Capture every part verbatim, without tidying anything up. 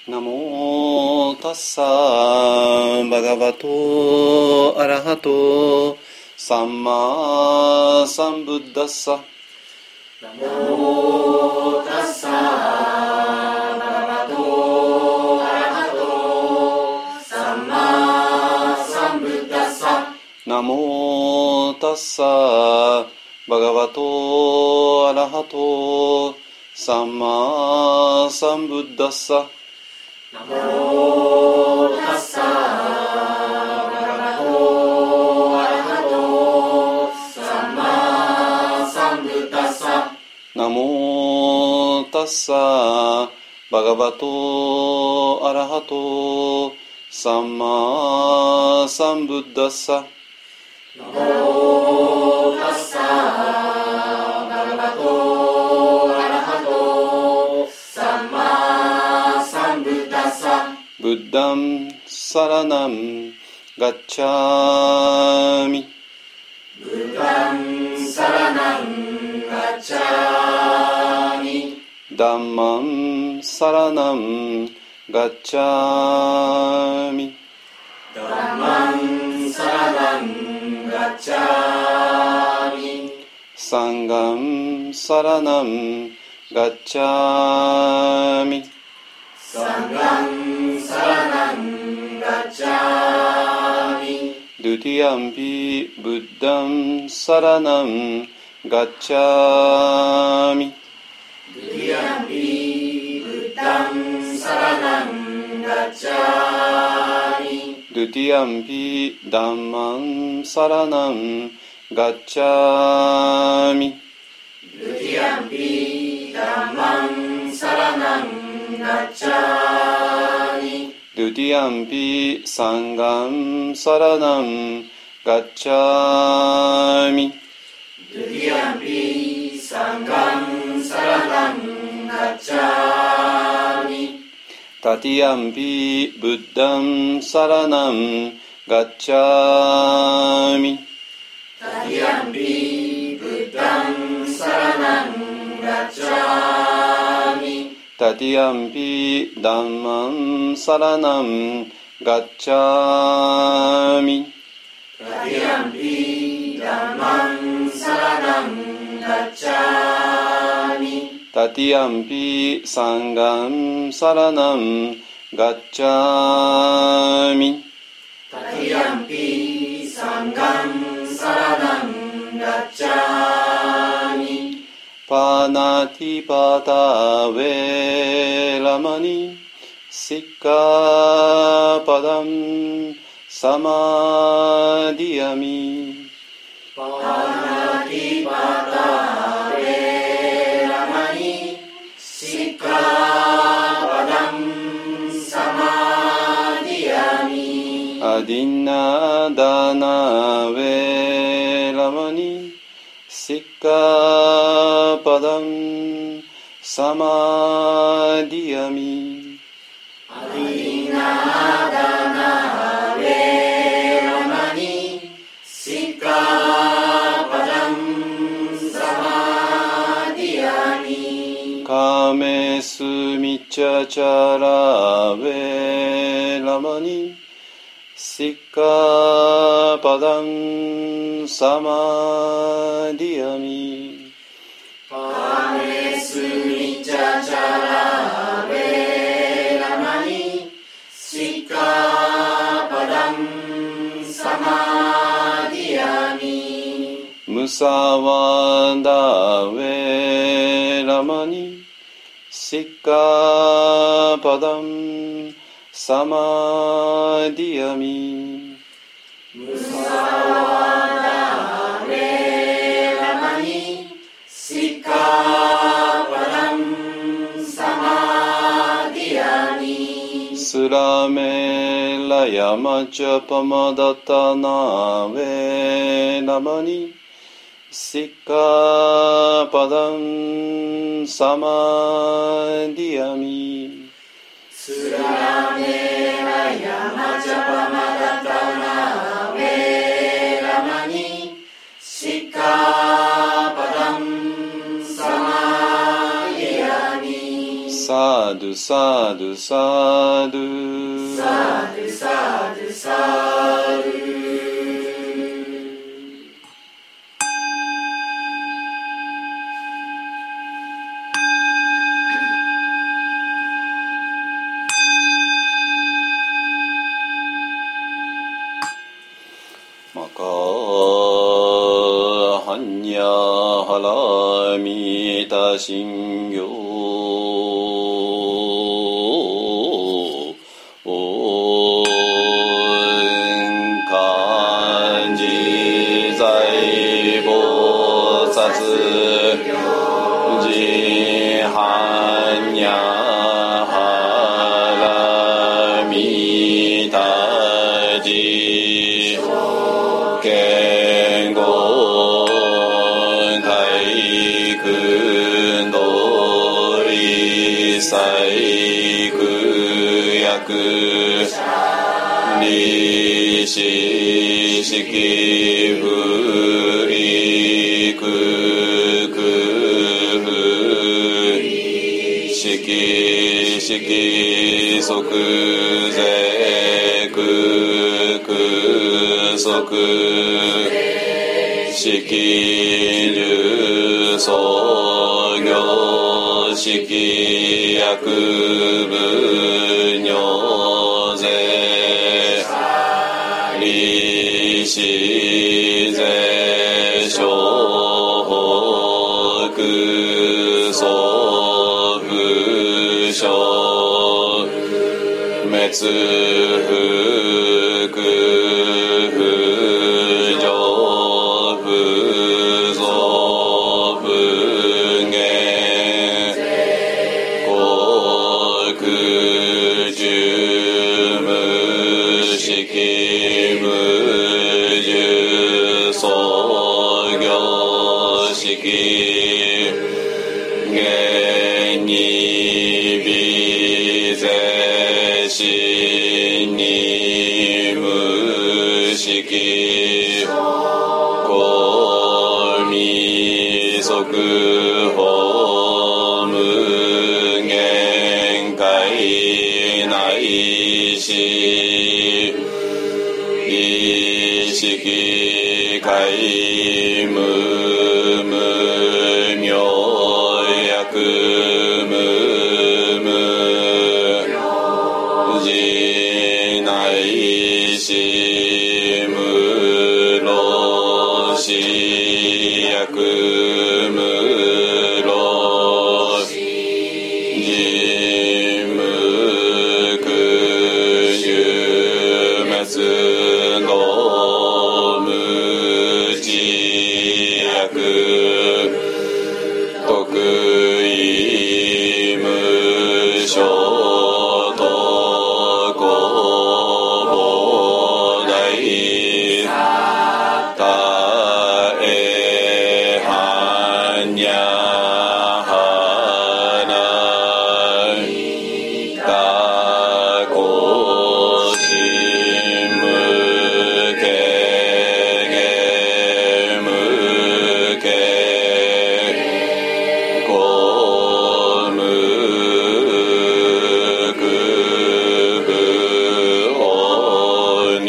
ナモタッサーバガバトアラハトサンマサンブッダッサ。 ナモタッサーバガバトアラハトサンマサンブッダッサ。 ナモタッサーバガバトアラハトサンマサンブッダッサ。 ナモタッサーバガバトアラハトサンマサンブッダッサ。 ナモタッサーバガバトアラハトサンマサンブッダッサ。 ナモタッサーバガバトアラハトサンマサンブッダッサ。 ブッダンサラナンガッチャーミ。 ブッダンサラナンガッチャーミ。 ダンマンサラナンガッチャーミ。 ダンマンサラナンガッチャーミ。 サンガンサラナンガッチャーミ。 サンガンサラナンガッチャーミ。 ドゥティアンピブッダンサラナンガッチャーミ。 ドゥティアンピブッダンサラナンガッチャーミ。 ドゥティアンピダンマンサラナンガッチャーミ。 ドゥティアンピダンマンサラナンガッチャーミ。 ドゥティアンピサンガンサラナンガッチャーミ。 ドゥティアンピサンガンサラナンガッチャーミ。 タティアンピブッダンサラナンガッチャーミ。 タティアンピブッダンサラナンガッチャーミ。 タティアンピダンマンサラナンガッチャーミ。 タティアンピダンマンサラナンガッチャーミ。 タティアンピサンガンサラナンガッチャーミ。 タティアンピサンガンサラナンガッチャーミ。 パナティパタウェラマニシッカパダンサマディアミ。 パナティパタウェラマニシッカパダンサマディアミ。 アディナダナウェラマニシッカパダンサマディアミ。 アディナダナウェラマニシッカパダンサマディアミ。 カメスミチャチャラウェラマニシッカパダンサマディアミ。 カメスミチャチャラウェラマニシッカパダンサマディアミ。 ムサワダウェラマニシッカパダンサマディアミ。 ムサワダウェラマニシッカパダンサマディアミ。 スラメラヤマチャパマダタナウェラマニシッカパダンサマディアミ。 スラメラヤマチャパマダタナウェラマニシッカパダンサマディアミ。 サドゥサドゥサドゥサドゥサドゥサドゥマカハンニャハラミタシンギョ利子式不育空式式即税空空即式流創業式薬部尿税利子税所得総不所滅福不上不増不減国中無式無住創業式現に微税死に無式公未即法無限界内し意識界無無明薬無無自内し無老死薬無老自無苦十滅の無知薬得意無所と公募大大へ般若波羅大公心無形無形公無空不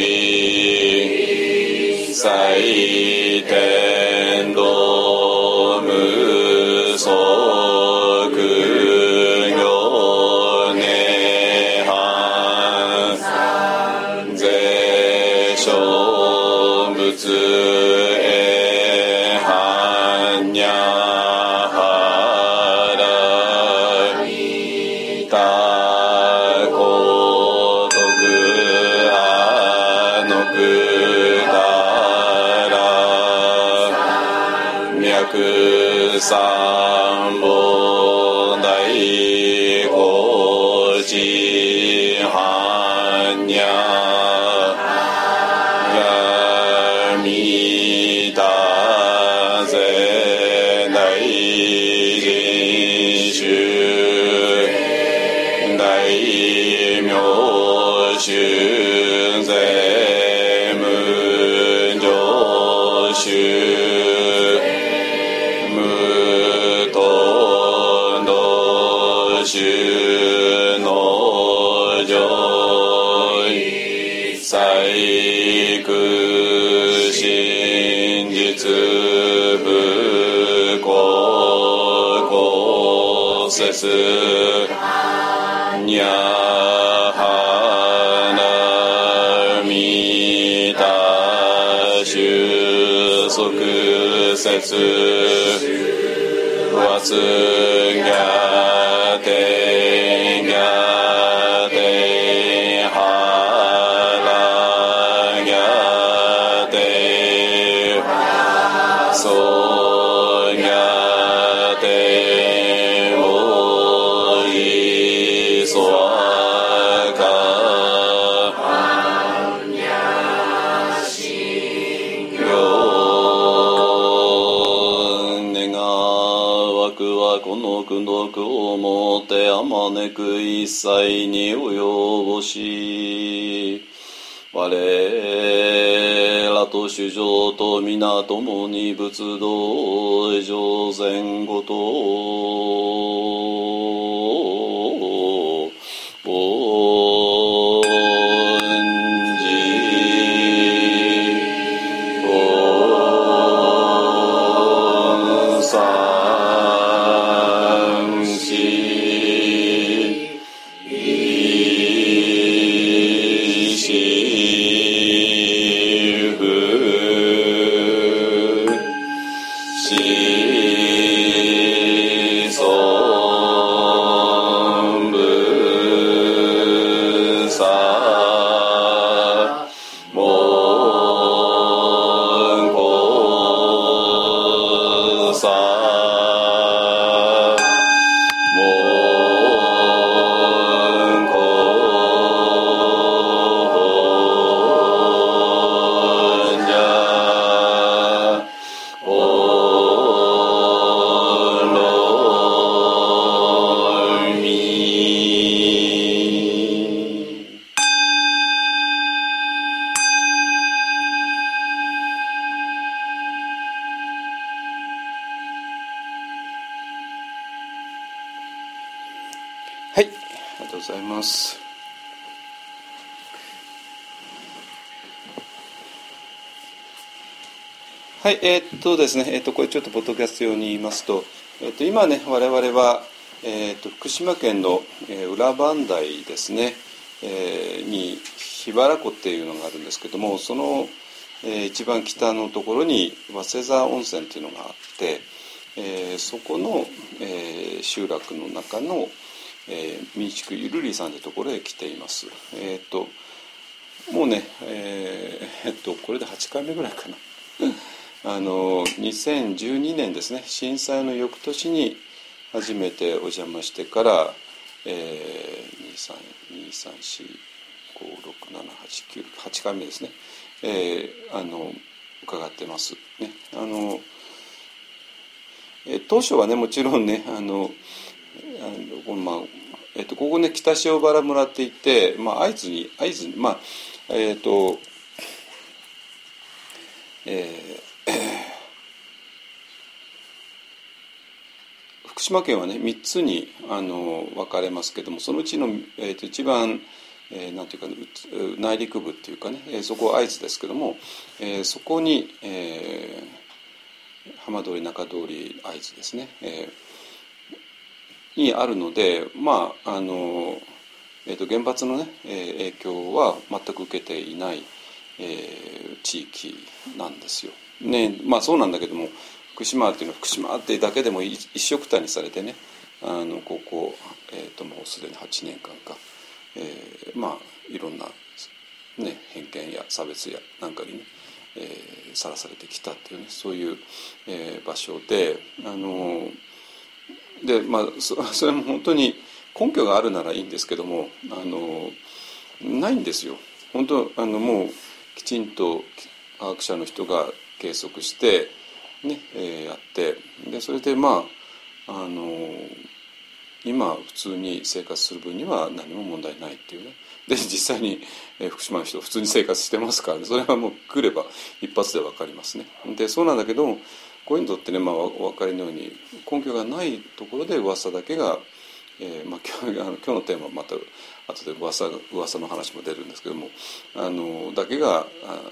に最天道無足行涅槃税小仏へ般若波羅大功徳阿の句から脈三本大高知般若弥陀税大人衆大名衆税無常衆無頓道主の上位細工真実不幸公説にゃはなみた収束説わつがてがてはらがてそがてもいそわかこの功徳をもってあまねく一切に及ぼし我らと主上と皆共に仏道上善ごとはい、ありがとうございます。はい、えー、っとですね、えー、っとこれちょっとポッドキャスト用に言いますと、えー、っと今ね我々は、えー、っと福島県の、えー、裏磐梯ですね、えー、に桧原湖っていうのがあるんですけども、その、えー、一番北のところに早稲沢温泉っていうのがあって、えー、そこの、えー、集落の中のえー、民宿ゆるりさんというところへ来ています。えー、っともうね、えー、えっとこれではちかいめぐらいかなあのにせんじゅうにねんですね、震災の翌年に初めてお邪魔してから、えー、にさん、にさん、よん、ご、ろく、なな、はち、きゅう、はちかいめですね、えー、あの伺ってますね。あの、えー、当初はねもちろんねあのあのこのまあえっと、ここね北塩原村っていって、まあ、会津に会津にまあえっとえー、福島県はねみっつにあの分かれますけども、そのうちの、えー、と一番、えー、なんていうか、ね、内陸部っていうかね、えー、そこは会津ですけども、えー、そこに、えー、浜通り中通り会津ですね、えーにあるので、まああのえー、と原発の、ね、影響は全く受けていない、えー、地域なんですよ。ね、まあそうなんだけども、福島っていうのは福島ってだけでも一緒くたにされてね、あのここ、えー、ともうすでにはちねんかんか、えー、まあいろんな、ね、偏見や差別やなんかにねさら、えー、されてきたっていうね、そういう、えー、場所で、あのでまあ、そ, それも本当に根拠があるならいいんですけども、あのないんですよ。本当あのもうきちんと科学者の人が計測して、ねえー、やってでそれでまああの今普通に生活する分には何も問題ないっていうね。で実際に、えー、福島の人普通に生活してますから、ね、それはもう来れば一発で分かりますね。でそうなんだけど、こういうのってね、まあ、お分かりのように根拠がないところで噂だけがえーまあ、今日あの今日のテーマはまた後で噂噂の話も出るんですけども、あのだけが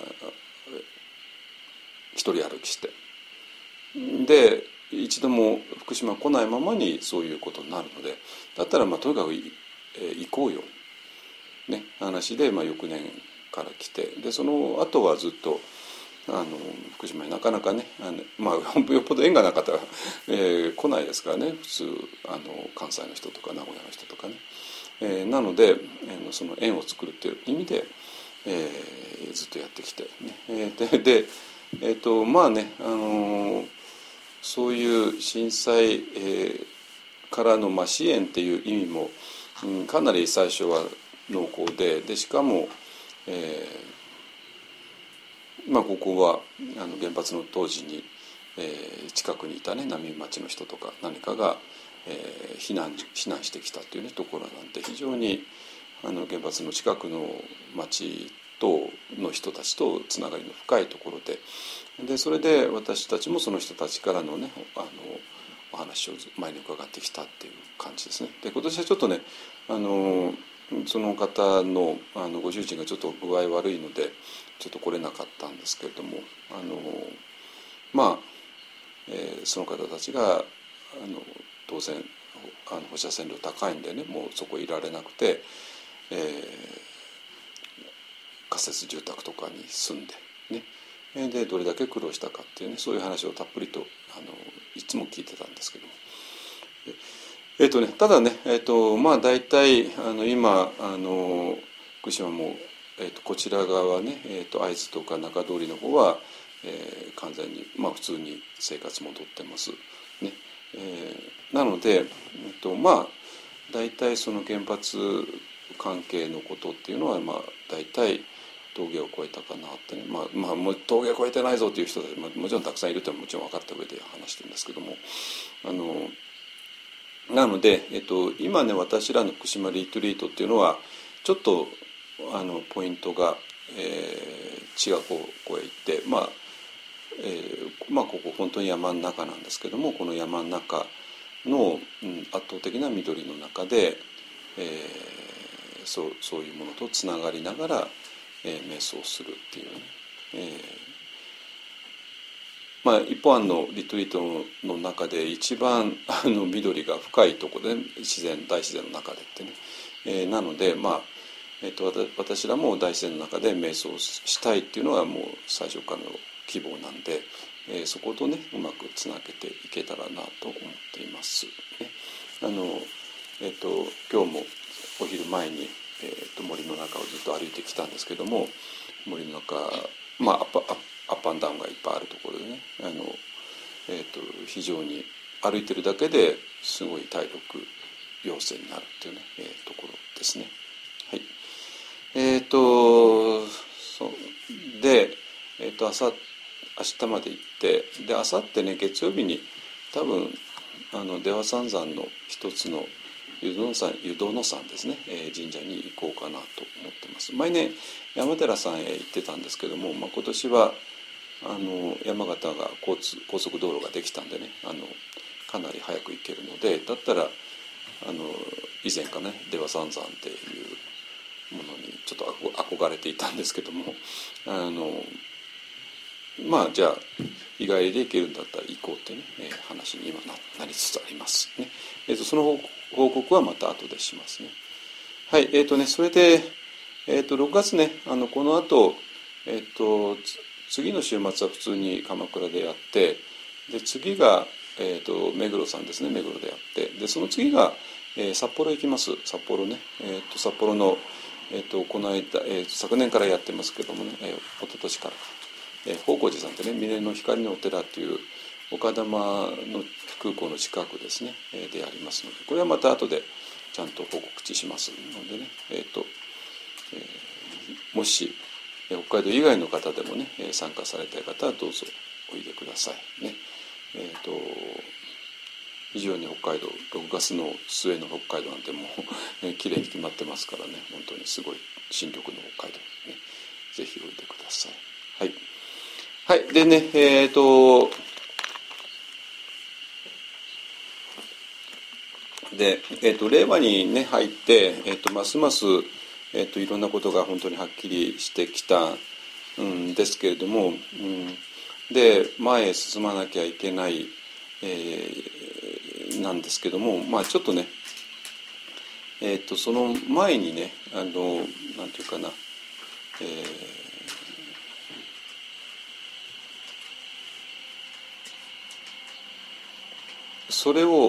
一人歩きして、で一度も福島来ないままにそういうことになるので、だったらまあとにかく、えー、行こうよ、ね、話で、まあ、翌年から来て、でその後はずっとあの福島になかなかね、あの、まあ、よっぽど縁がなかったら、えー、来ないですからね、普通あの関西の人とか名古屋の人とかね、えー、なので、えー、その縁を作るっていう意味で、えー、ずっとやってきて、ね、えー、でで、えーとまあね、あのー、そういう震災、えー、からの、まあ、支援っていう意味も、うん、かなり最初は濃厚で、でしかも、えーまあ、ここはあの原発の当時に、えー、近くにいたね浪江町の人とか何かが、えー、避難避難してきたという、ね、ところなんて、非常にあの原発の近くの町との人たちとつながりの深いところで、でそれで私たちもその人たちからのねあのお話を前に伺ってきたっていう感じですね。で今年はちょっとねあのその方のあのご主人がちょっと具合悪いのでちょっと来れなかったんですけれども、あのまあ、えー、その方たちがあの当然あの放射線量高いんでね、もうそこいられなくて、えー、仮設住宅とかに住んでね、でどれだけ苦労したかっていうね、そういう話をたっぷりとあのいつも聞いてたんですけども、えーとね、ただね、えーとまあ、大体あの今あの福島も、えーとこちら側はね、えーと会津とか中通りの方は、えー、完全に、まあ、普通に生活戻ってます、ねえー、なので、えーとまあ、大体その原発関係のことっていうのは、まあ、大体峠を越えたかなってね、まあまあ、もう峠を越えてないぞという人たちももちろんたくさんいるというのはもちろん分かった上で話してるんですけども、あのなので、えっと、今ね私らの福島リトリートっていうのはちょっとあのポイントが、えー、違う方向へ行って、まあえーまあ、ここ本当に山の中なんですけども、この山の中の、うん、圧倒的な緑の中で、えー、そう、そういうものとつながりながらえー、瞑想するっていうね、えーまあ、一方のリトリートの中で一番あの緑が深いところで、自然大自然の中でってね、えー、なので、まあえー、と私らも大自然の中で瞑想したいっていうのはもう最初からの希望なんで、えー、そことねうまくつなげていけたらなと思っています、ね。あのえー、と今日もお昼前にえー、と森の中をずっと歩いてきたんですけども、森の中、まあ、アップアップアンダウンがいっぱいあるところでね、あの、えー、と非常に歩いてるだけですごい体力要請になるっていうね、えー、ところですね。はい。えっ、ー、とそうで、えっ、ー、と朝明日まで行って、で明後日ね月曜日に多分あの出羽三山の一つの湯殿山、湯殿山ですね、えー、神社に行こうかなと思ってます。毎年山寺さんへ行ってたんですけども、まあ、今年はあの山形が交通高速道路ができたんでね、あのかなり早く行けるので、だったらあの以前からね出羽三山っていうものにちょっと憧れていたんですけども、あのまあじゃあ日帰りで行けるんだったら行こうってね、えー、話に今 な, なりつつありますね。えーと、その報告はまた後でしますね。はい、えーとね、それで、えーと、ろくがつね、あのこの後、えーと、次の週末は普通に鎌倉でやって、で次が、えーと、目黒さんですね、目黒でやって、でその次が、えー、札幌行きます。札幌ね、えーと、札幌の、えーと、この間、えーと、昨年からやってますけどもね、えー、一昨年から、えー、宝光寺さんってね、峰の光のお寺という岡玉の空港の近くですね、えー、でやりますので、これはまた後でちゃんと報告知しますのでね、えーとえー、もし北海道以外の方でもね参加されたい方はどうぞおいでくださいね。えーと非常に北海道ろくがつの末の北海道なんてもう、ね、綺麗に決まってますからね、本当にすごい新緑の北海道ね、ぜひおいでください。はい、はい、でねえっ、ー、とで、えー、と令和に、ね、入って、えー、とますます、えー、といろんなことが本当にはっきりしてきたんですけれども、うん、で前へ進まなきゃいけない、えー、なんですけども、まあ、ちょっとね、えー、とその前にね、あのなんていうかな、えーそれを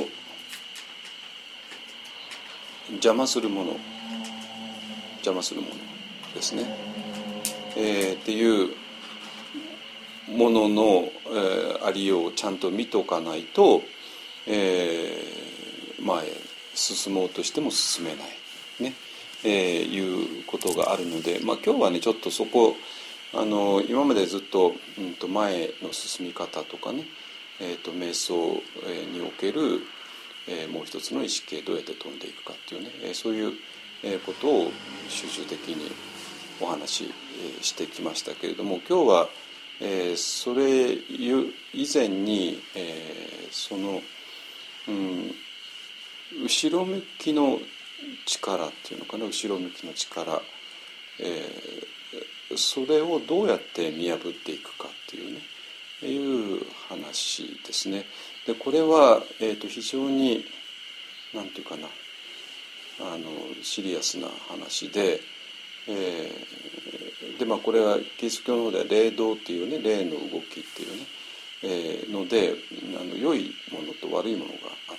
邪魔するもの邪魔するものですね、えー、っていうものの、えー、ありようをちゃんと見とかないと、えー、前へ進もうとしても進めないね、えー、いうことがあるので、まあ、今日はねちょっとそこあの今までずっと、うん、と前の進み方とかね、えー、と瞑想における、えー、もう一つの意識へどうやって飛んでいくかっていうね、えー、そういうことを集中的にお話ししてきましたけれども、今日は、えー、それ以前に、えー、その、うん、後ろ向きの力っていうのかな、後ろ向きの力、えー、それをどうやって見破っていくかっていうね、いう話ですね。でこれは、えー、と非常になんていうかな、あのシリアスな話で、えー、でまあこれはキリスト教の方では霊道っていうね、霊の動きっていうね、えー、のであの良いものと悪いものがあって、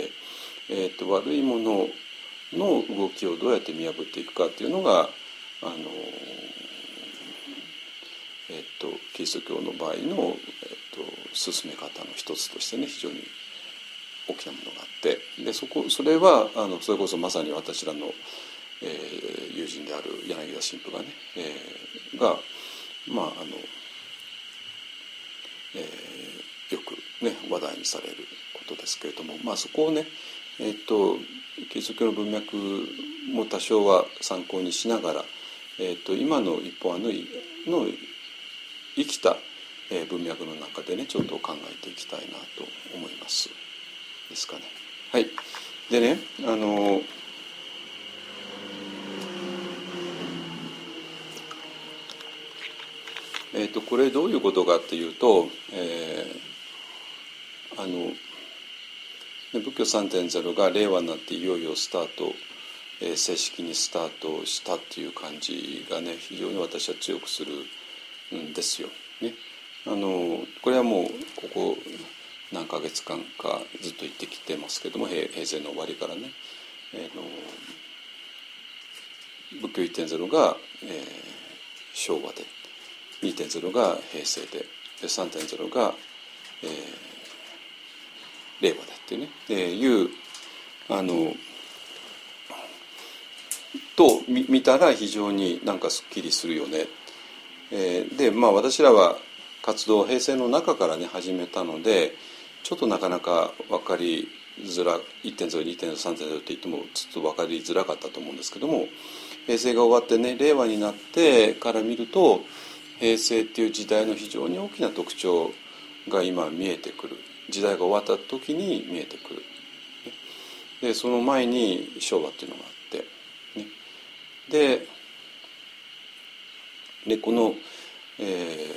えー、と悪いものの動きをどうやって見破っていくかっていうのがあの、えー、とキリスト教の場合の、えー、と進め方の一つとしてね、非常に大きなものがあって、で そ, こそれはあのそれこそまさに私らの、えー、友人である柳田神父がね、えー、がまああの、えー、よくね話題にされることですけれども、まあ、そこをね、えー、とキリスト教の文脈も多少は参考にしながら、えー、と今の一本のの生きた文脈の中でねちょっと考えていきたいなと思いますですかね。はい。でね、あのえっとこれどういうことかっていうと、えー、あの仏教 さんてんゼロ が令和になっていよいよスタート、えー、正式にスタートしたっていう感じがね非常に私は強くするんですよ。ね、あのこれはもうここ何ヶ月間かずっと言ってきてますけども、 平, 平成の終わりからね、えー、の仏教 いってんゼロ が、えー、昭和で にてんゼロ が平成で、で さんてんゼロ が、えー、令和でっていうね、でいうあのと 見, 見たら非常になんかすっきりするよね。えー、でまあ私らは活動を平成の中からね始めたので、ちょっとなかなか分かりづら いってんゼロ、にてんゼロ、さんてんゼロ って言ってもちょっと分かりづらかったと思うんですけども、平成が終わってね令和になってから見ると、平成っていう時代の非常に大きな特徴が今見えてくる。時代が終わった時に見えてくる。でその前に昭和っていうのがあって、ね、ででこの、え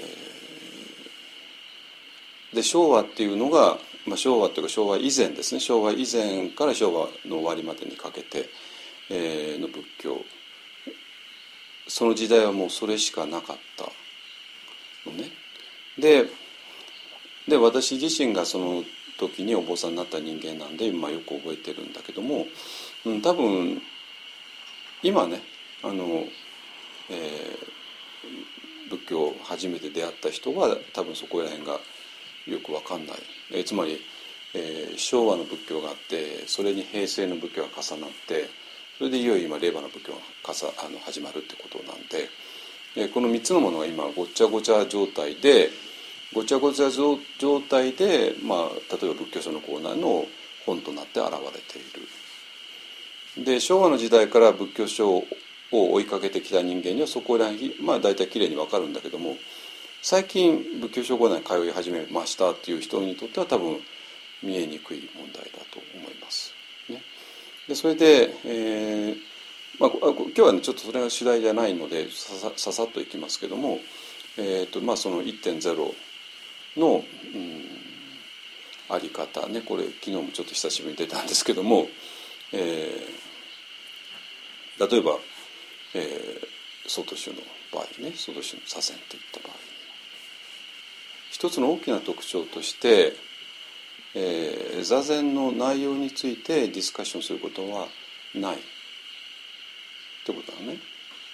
ー、で昭和っていうのが、まあ、昭和というか昭和以前ですね、昭和以前から昭和の終わりまでにかけて、えー、の仏教、その時代はもうそれしかなかったのね。でで私自身がその時にお坊さんになった人間なんで、まあ、よく覚えてるんだけども、うん、多分今ねあの、えー、仏教を初めて出会った人は多分そこら辺がよく分かんない、えー、つまり、えー、昭和の仏教があって、それに平成の仏教が重なって、それでいよいよ今令和の仏教がかさあの始まるってことなんで、えー、このみっつのものが今ごちゃごちゃ状態でごちゃごちゃ状態で、まあ、例えば仏教書のコーナーの本となって現れている。で昭和の時代から仏教書を追いかけてきた人間にはそこら辺、まあ、大体きれいに分かるんだけども、最近仏教書コーナーに通い始めましたっていう人にとっては多分見えにくい問題だと思います。ね、 でそれで、えーまあ、今日はねちょっとそれが主題じゃないのでささささっといきますけども、えーとまあ、その いってんゼロ の、うん、あり方ね、これ昨日もちょっと久しぶりに出たんですけども、えー、例えば、えー、曹洞宗の場合ね、曹洞宗の左遷といった場合、一つの大きな特徴として、えー、座禅の内容についてディスカッションすることはないってことだね。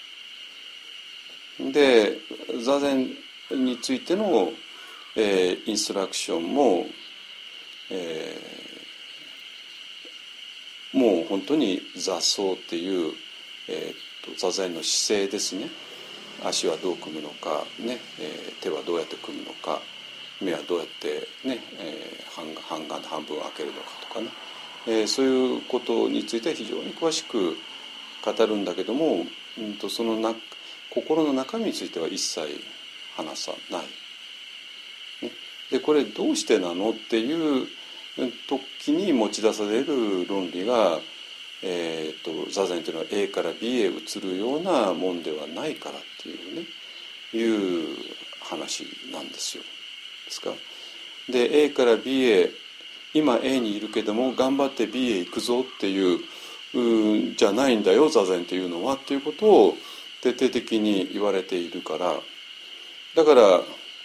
で座禅についての、えー、インストラクションも、えー、もう本当に座奏っていう、えー、と座禅の姿勢ですね。足はどう組むのか、ねえー、手はどうやって組むのか、目はどうやってね、えー、半, 半眼で半分開けるのかとかね、えー、そういうことについては非常に詳しく語るんだけども、うんとそのな心の中身については一切話さない、ね、でこれどうしてなのっていう時に持ち出される論理が、えー、と座禅というのは A から B へ移るようなもんではないからっていうねいう話なんですよ。ですか。で A から B へ今 A にいるけども頑張って B へ行くぞっていう、うんじゃないんだよ座禅っていうのはっていうことを徹底的に言われているから、だから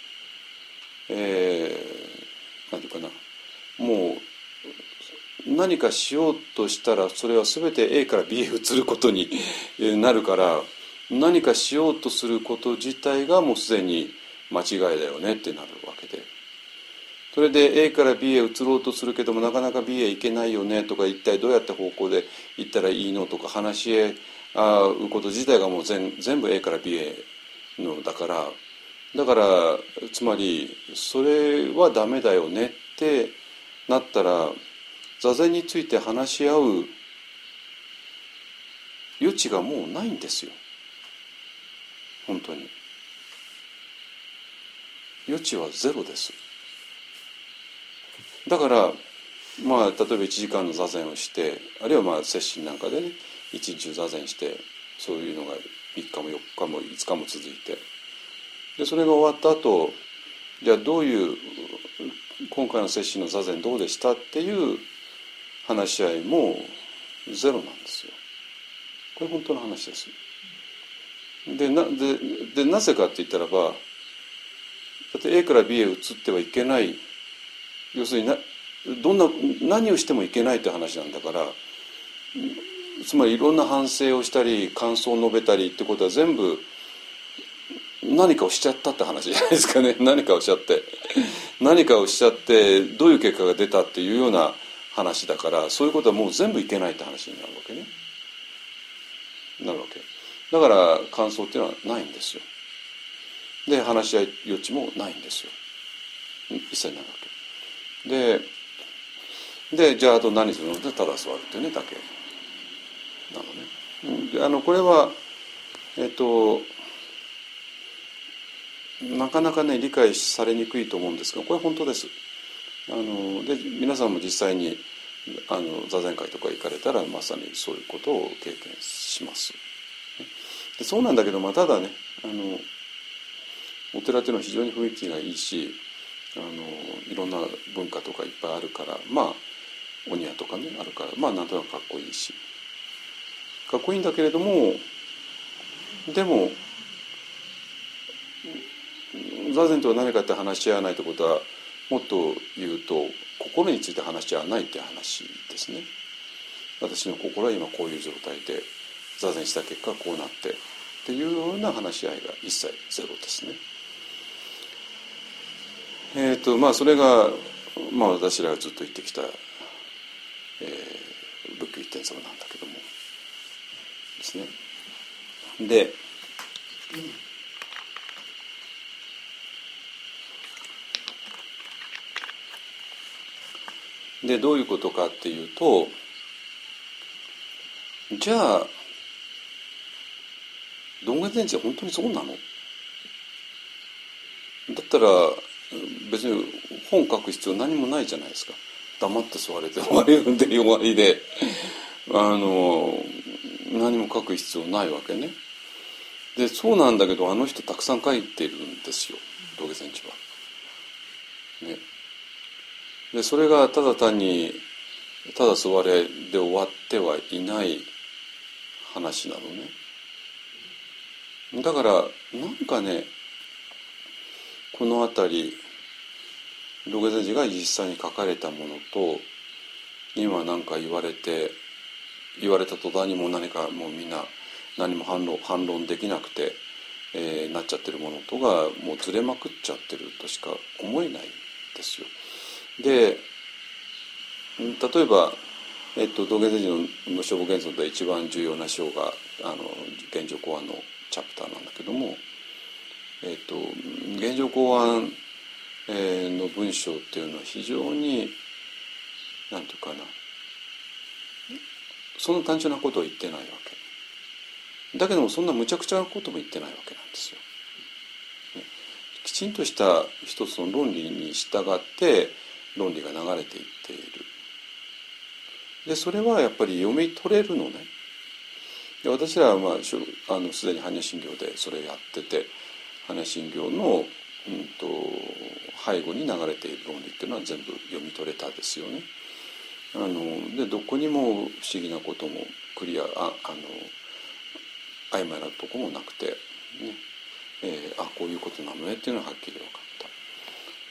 えー、なんていうかな、もう何かしようとしたらそれは全て A から B へ移ることになるから、何かしようとすること自体がもうすでに間違いだよねってなるわけで、それで A から B へ移ろうとするけどもなかなか B へ行けないよねとか、一体どうやって方向で行ったらいいのとか話し合うこと自体がもう 全, 全部 A から B へのだからだからつまりそれはダメだよねってなったら座禅について話し合う余地がもうないんですよ。本当に余地はゼロです。だからまあ例えばいちじかんの座禅をして、あるいはまあ摂心なんかでね一日中座禅して、そういうのがみっかもよっかもいつかも続いて、でそれが終わった後、じゃあどういう今回の摂心の座禅どうでしたっていう話し合いもゼロなんですよ。これ本当の話です。で な, ででなぜかって言ったらば、だって A から B へ移ってはいけない、要するになどんな何をしてもいけないって話なんだから、つまりいろんな反省をしたり感想を述べたりってことは全部何かをしちゃったって話じゃないですかね。何かをしちゃって何かをしちゃってどういう結果が出たっていうような話だから、そういうことはもう全部いけないって話になるわけね。なるわけだから感想っていうのはないんですよ。で話し合い余地もないんですよ。一切ないわけで、でじゃああと何するのでただ座るっていうねだけなのね。であのこれはえっとなかなかね理解されにくいと思うんですが、これ本当です。あので皆さんも実際にあの座禅会とか行かれたらまさにそういうことを経験します。でそうなんだけど、まあ、ただねあのお寺っていうのは非常に雰囲気がいいし、あのいろんな文化とかいっぱいあるから、まあお庭とかねあるから、まあなんとなくかっこいいしかっこいいんだけれども、でも座禅とは何かって話し合わないってことは、もっと言うと心について話し合わないって話ですね。私の心は今こういう状態で座禅した結果こうなってっていうような話し合いが一切ゼロですね。えーとまあそれが、まあ、私らがずっと言ってきた、えー、仏教一点ゼロなんだけどもですね。で、でどういうことかっていうと、じゃあ道元禅師は本当にそうなの？だったら別に本書く必要何もないじゃないですか。黙って座れて終わりで終わりであの何も書く必要ないわけね。でそうなんだけど、あの人たくさん書いてるんですよ、道下禅師は。ね、でそれがただ単にただ座れで終わってはいない話なのね。だからなんかね、この辺り道下禅師が実際に書かれたものと、今なんか言われて言われた途端にもう何かもうみんな何も反論反論できなくて、えー、なっちゃってるものとがもうずれまくっちゃってるとしか思えないんですよ。で例えば、えっと、道下禅師の無償現存で一番重要な章があの現状公案のチャプターなんだけども、えっと、現状公案、えー、の文章っていうのは非常になんていうかな、そんな単純なことを言ってないわけだけども、そんな無茶苦茶なことも言ってないわけなんですよ。ね、きちんとした一つの論理に従って論理が流れていっている。でそれはやっぱり読み取れるのね。で私らは、まあ、あのすでに般若心経でそれをやってて、般若心経の、うん、と背後に流れている論理っていうのは全部読み取れたですよね。あのでどこにも不思議なこともクリア あ, あの曖昧なとこもなくて、ねえー、あこういうことなのねっていうのははっきり分かった。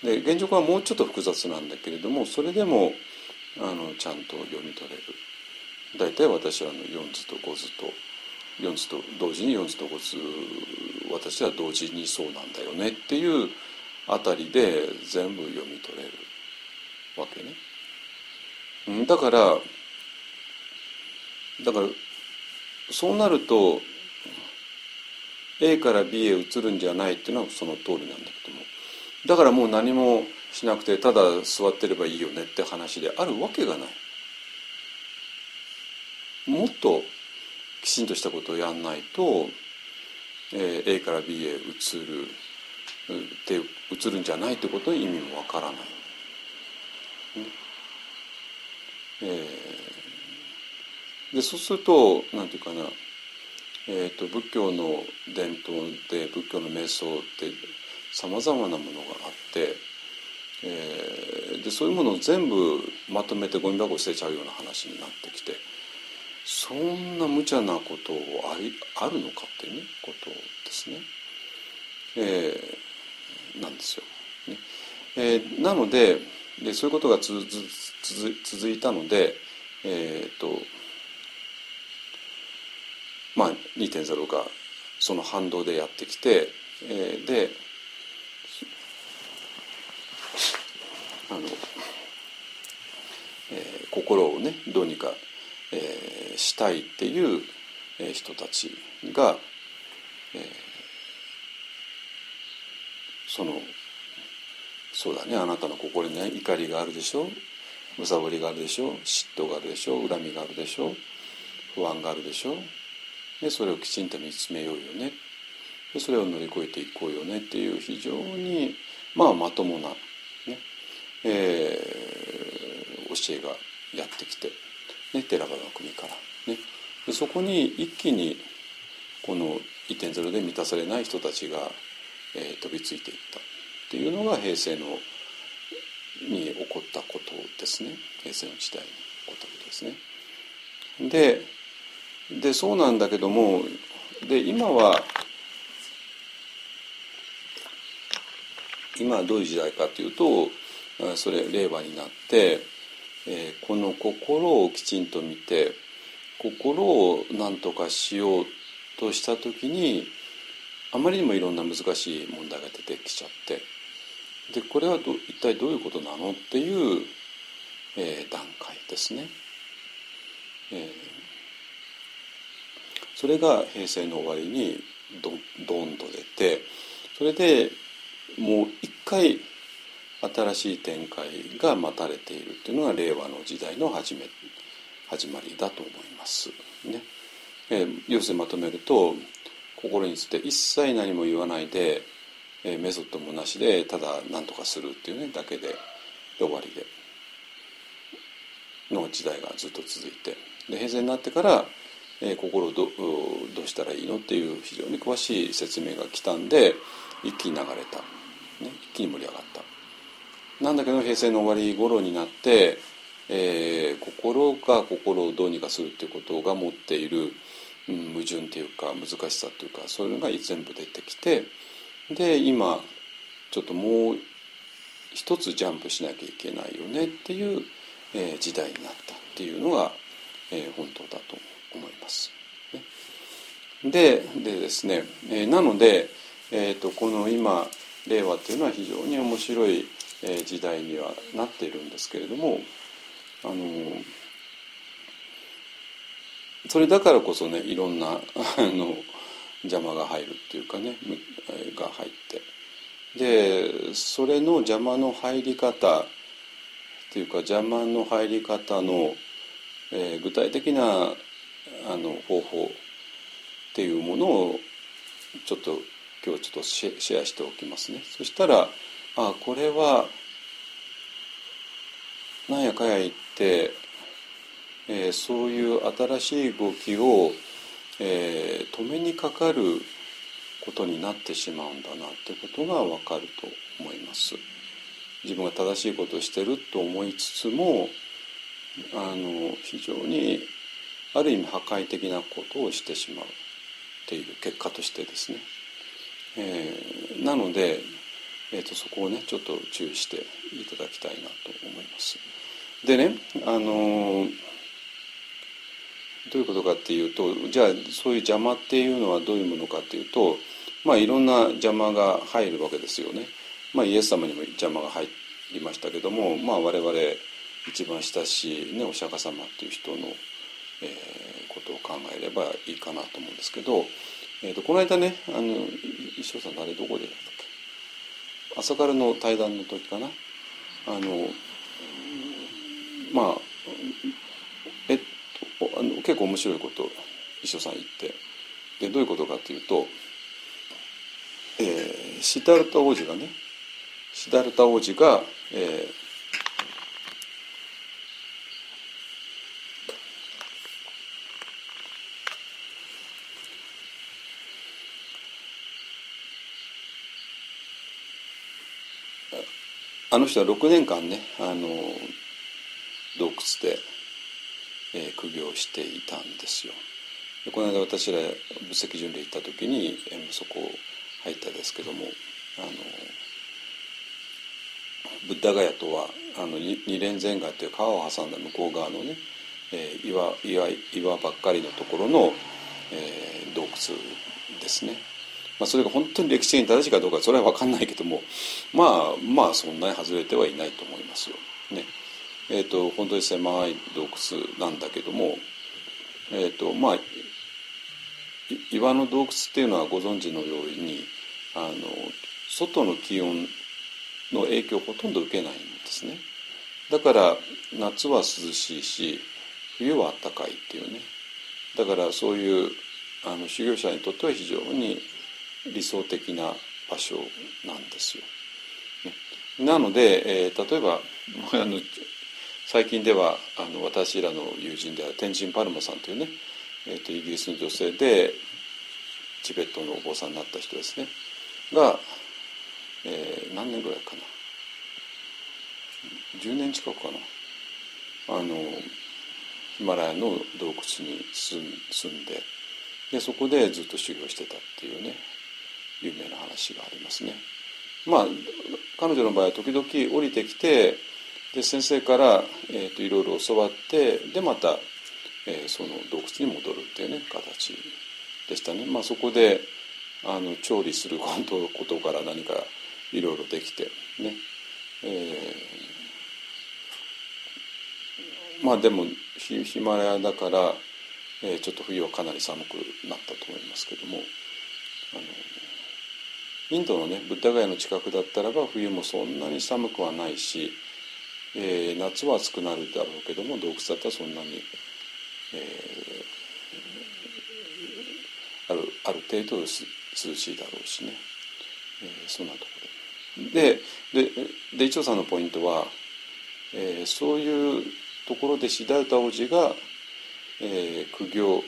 で現状はもうちょっと複雑なんだけれども、それでもあのちゃんと読み取れる。大体私はあのよん図とご図とよん図と同時によん図とご図、私は同時にそうなんだよねっていうあたりで全部読み取れるわけね。だからだからそうなると A から B へ移るんじゃないっていうのはその通りなんだけども、だからもう何もしなくてただ座ってればいいよねって話であるわけがない。もっときちんとしたことをやんないと、えー、A から B へ移るって移るんじゃないってことの意味もわからない。えー、でそうするとなんていうかな、えーと、仏教の伝統で仏教の瞑想ってさまざまなものがあって、えー、でそういうものを全部まとめてゴミ箱捨てちゃうような話になってきて、そんな無茶なことありあるのかっていう、ね、ことですね、えー、なんですよ、ねえー、なので、でそういうことが続続いたので、えーとまあ、にてんゼロ がその反動でやってきて、えー、であの、えー、心をねどうにか、えー、したいっていう、えー、人たちが、えー、そのそうだね、あなたの心にね怒りがあるでしょ、むさぼりがあるでしょ、嫉妬があるでしょ、恨みがあるでしょ、不安があるでしょ、でそれをきちんと見つめようよね、でそれを乗り越えていこうよねっていう非常に、まあ、まともな、ねえー、教えがやってきて、ね、テラバの国から、ね、でそこに一気にこの いってんゼロ で満たされない人たちが、えー、飛びついていったっていうのが平成のに起こったことですね。平成の時代に起こったことですね。で、でそうなんだけども、で今は今はどういう時代かというと、それ令和になって、えー、この心をきちんと見て心を何とかしようとした時にあまりにもいろんな難しい問題が出てきちゃって、でこれはど一体どういうことなのっていう、えー、段階ですね、えー、それが平成の終わりにどどんと出て、それでもう一回新しい展開が待たれているっていうのが令和の時代の始め始まりだと思いますね。えー、要するにまとめると、心について一切何も言わないで、えー、メソッドもなしでただ何とかするっていうねだけで終わりでの時代がずっと続いて、 で平成になってから、えー、心を ど, どうしたらいいのっていう非常に詳しい説明が来たんで一気に流れた、ね、一気に盛り上がった。なんだけど平成の終わり頃になって、えー、心が心をどうにかするっていうことが持っている、うん、矛盾っていうか難しさっていうかそういうのが全部出てきて、で今ちょっともう一つジャンプしなきゃいけないよねっていう、えー、時代になったっていうのが、えー、本当だと思います。ね、で, でですね、えー、なので、えー、とこの今令和っていうのは非常に面白い時代にはなっているんですけれども、あのそれだからこそねいろんなあの邪魔が入るっていうかねが入ってでそれの邪魔の入り方っていうか邪魔の入り方の、えー、具体的なあの方法っていうものをちょっと今日ちょっとシェアしておきますね。そしたらあこれはなんやかや言って、えー、そういう新しい動きを、えー、止めにかかることになってしまうんだなってことが分かると思います。自分が正しいことをしてると思いつつもあの非常にある意味破壊的なことをしてしまうっていう結果としてですね、えー、なのでえー、とそこをねちょっと注意していただきたいなと思います。でね、あのー、どういうことかっていうとじゃあそういう邪魔っていうのはどういうものかっていうとまあいろんな邪魔が入るわけですよね。まあイエス様にも邪魔が入りましたけども、まあ我々一番親しい、ね、お釈迦様っていう人の、えー、ことを考えればいいかなと思うんですけど、えー、とこの間ねあの石尾さん誰どこでだったっけ朝からの対談の時かなあのまあえっとあの結構面白いことを石尾さん言ってでどういうことかというと、えー、シダルタ王子がねシダルタ王子が、えーあの人はろくねんかんねあの洞窟で、えー、苦行していたんですよ。でこの間私ら仏石巡礼行った時に、えー、そこ入ったですけどもあのブッダガヤとはあの二連禅河という川を挟んだ向こう側のね、えー、岩, 岩, 岩ばっかりのところの、えー、洞窟ですね。まあ、それが本当に歴史的に正しいかどうかそれは分かんないけどもまあまあそんなに外れてはいないと思いますよ。ねえー、と本当に狭い洞窟なんだけども、えーとまあ、岩の洞窟っていうのはご存知のようにあの外の気温の影響をほとんど受けないんですね。だから夏は涼しいし冬は暖かいっていうねだからそういうあの修行者にとっては非常に理想的な場所なんですよ。ね、なので、えー、例えばあの最近ではあの私らの友人では天神パルマさんというね、えー、とイギリスの女性でチベットのお坊さんになった人ですねが、えー、何年ぐらいかなじゅうねん近くかなあのヒマラヤの洞窟に住んででそこでずっと修行してたっていうね有名な話がありますね。まあ彼女の場合は時々降りてきてで先生から、えー、といろいろ教わってでまた、えー、その洞窟に戻るっていうね形でしたね。まあそこであの調理することことから何かいろいろできてね、えー、まあでもヒ, ヒマラヤだから、えー、ちょっと冬はかなり寒くなったと思いますけどもあのインドのねブッダガヤの近くだったらば冬もそんなに寒くはないし、えー、夏は暑くなるだろうけども洞窟だったらそんなに、えー、あるある程度涼しいだろうしね、えー、そんなところででで一応さんのポイントは、えー、そういうところでシダルタ王子が、 えー、苦行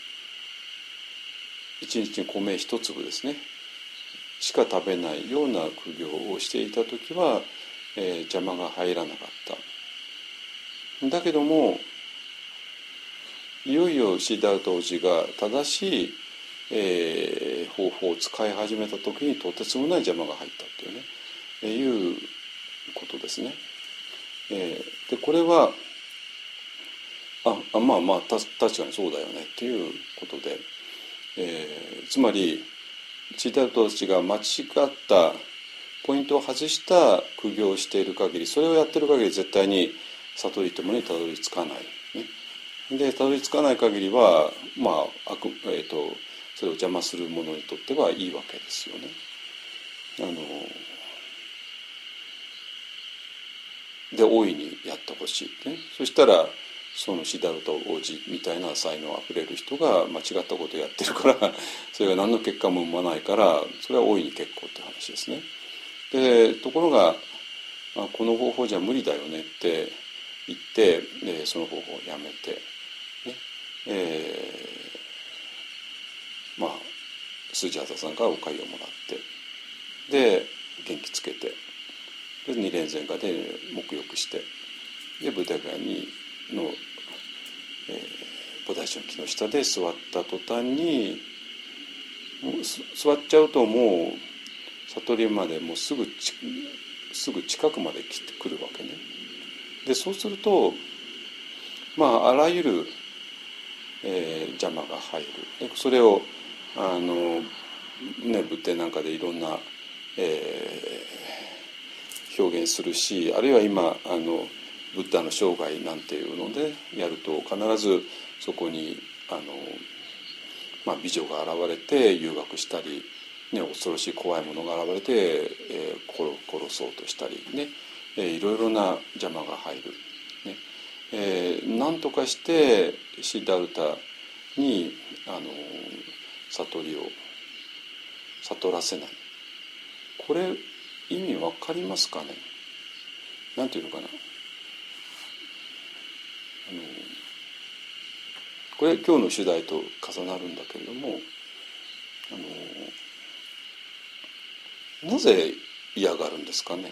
一日に米一粒ですねしか食べないような苦行をしていた時は、えー、邪魔が入らなかっただけどもいよいよシッダルタ王子が正しい、えー、方法を使い始めた時にとてつもない邪魔が入ったっていうね、えー、いうことですね、えー、でこれはああまあまあた確かにそうだよねっていうことで、えー、つまりシッダルタ王子が間違ったポイントを外した苦行をしている限りそれをやってる限り絶対に悟りともにたどり着かない、ね、でたどり着かない限りはまあ、えー、とそれを邪魔する者にとってはいいわけですよね。あので大いにやってほしい、ね、そしたらそのシッダルタ王子みたいな才能あふれる人が間違ったことをやってるからそれが何の結果も生まないからそれは大いに結構って話ですね。でところがこの方法じゃ無理だよねって言ってでその方法をやめて、ねえー、まあスジャータさんからお粥をもらってで元気つけてで二連前下で沐浴してでブダガにの、えー、菩提樹の木の下で座った途端にもう座っちゃうともう悟りまでもうすぐちすぐ近くまで来てくるわけね。でそうするとまああらゆる、えー、邪魔が入る。でそれをあのね仏典なんかでいろんな、えー、表現するしあるいは今あのブッダの生涯なんていうのでやると必ずそこにあの、まあ、美女が現れて誘惑したり、ね、恐ろしい怖いものが現れて、えー、殺, 殺そうとしたりね、えー、いろいろな邪魔が入る、ねえー、なんとかしてシッダルタにあの悟りを悟らせない。これ意味わかりますかね。なんていうのかな。あのこれ今日の主題と重なるんだけれどもあのなぜ嫌がるんですかね。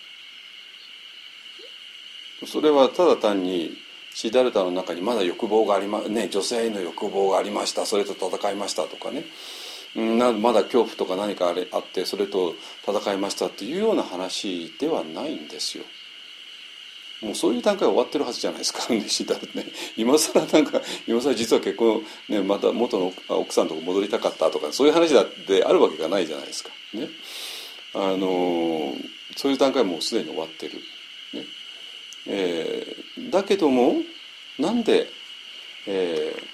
それはただ単にシッダルタの中にまだ欲望がありまね女性への欲望がありましたそれと戦いましたとかねなまだ恐怖とか何かあれあってそれと戦いましたっていうような話ではないんですよ。もうそういう段階は終わってるはずじゃないですかねシッダルタね。今更なんか今更実は結婚ねまた元の奥さんとこ戻りたかったとかそういう話だってあるわけがないじゃないですかね。あのそういう段階はもうすでに終わってる、ねえー、だけどもなんで、えー、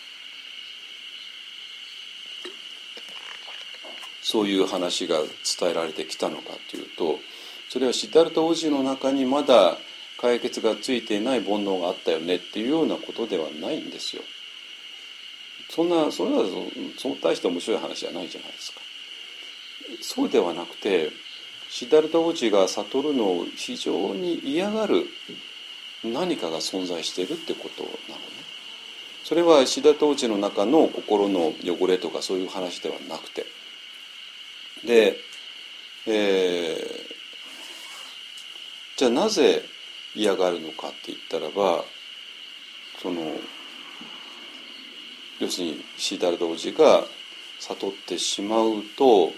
そういう話が伝えられてきたのかというとそれはシッダルタ王子の中にまだ解決がついていない煩悩があったよねっていうようなことではないんですよ。そんなそれはその大して面白い話じゃないじゃないですか。そうではなくてシッダルタ王子が悟るのを非常に嫌がる何かが存在しているってことなのね。それはシッダルタ王子の中の心の汚れとかそういう話ではなくてで、えー、じゃあなぜ嫌がるのかって言ったらばその要するにシッダルタ王子が悟ってしまうと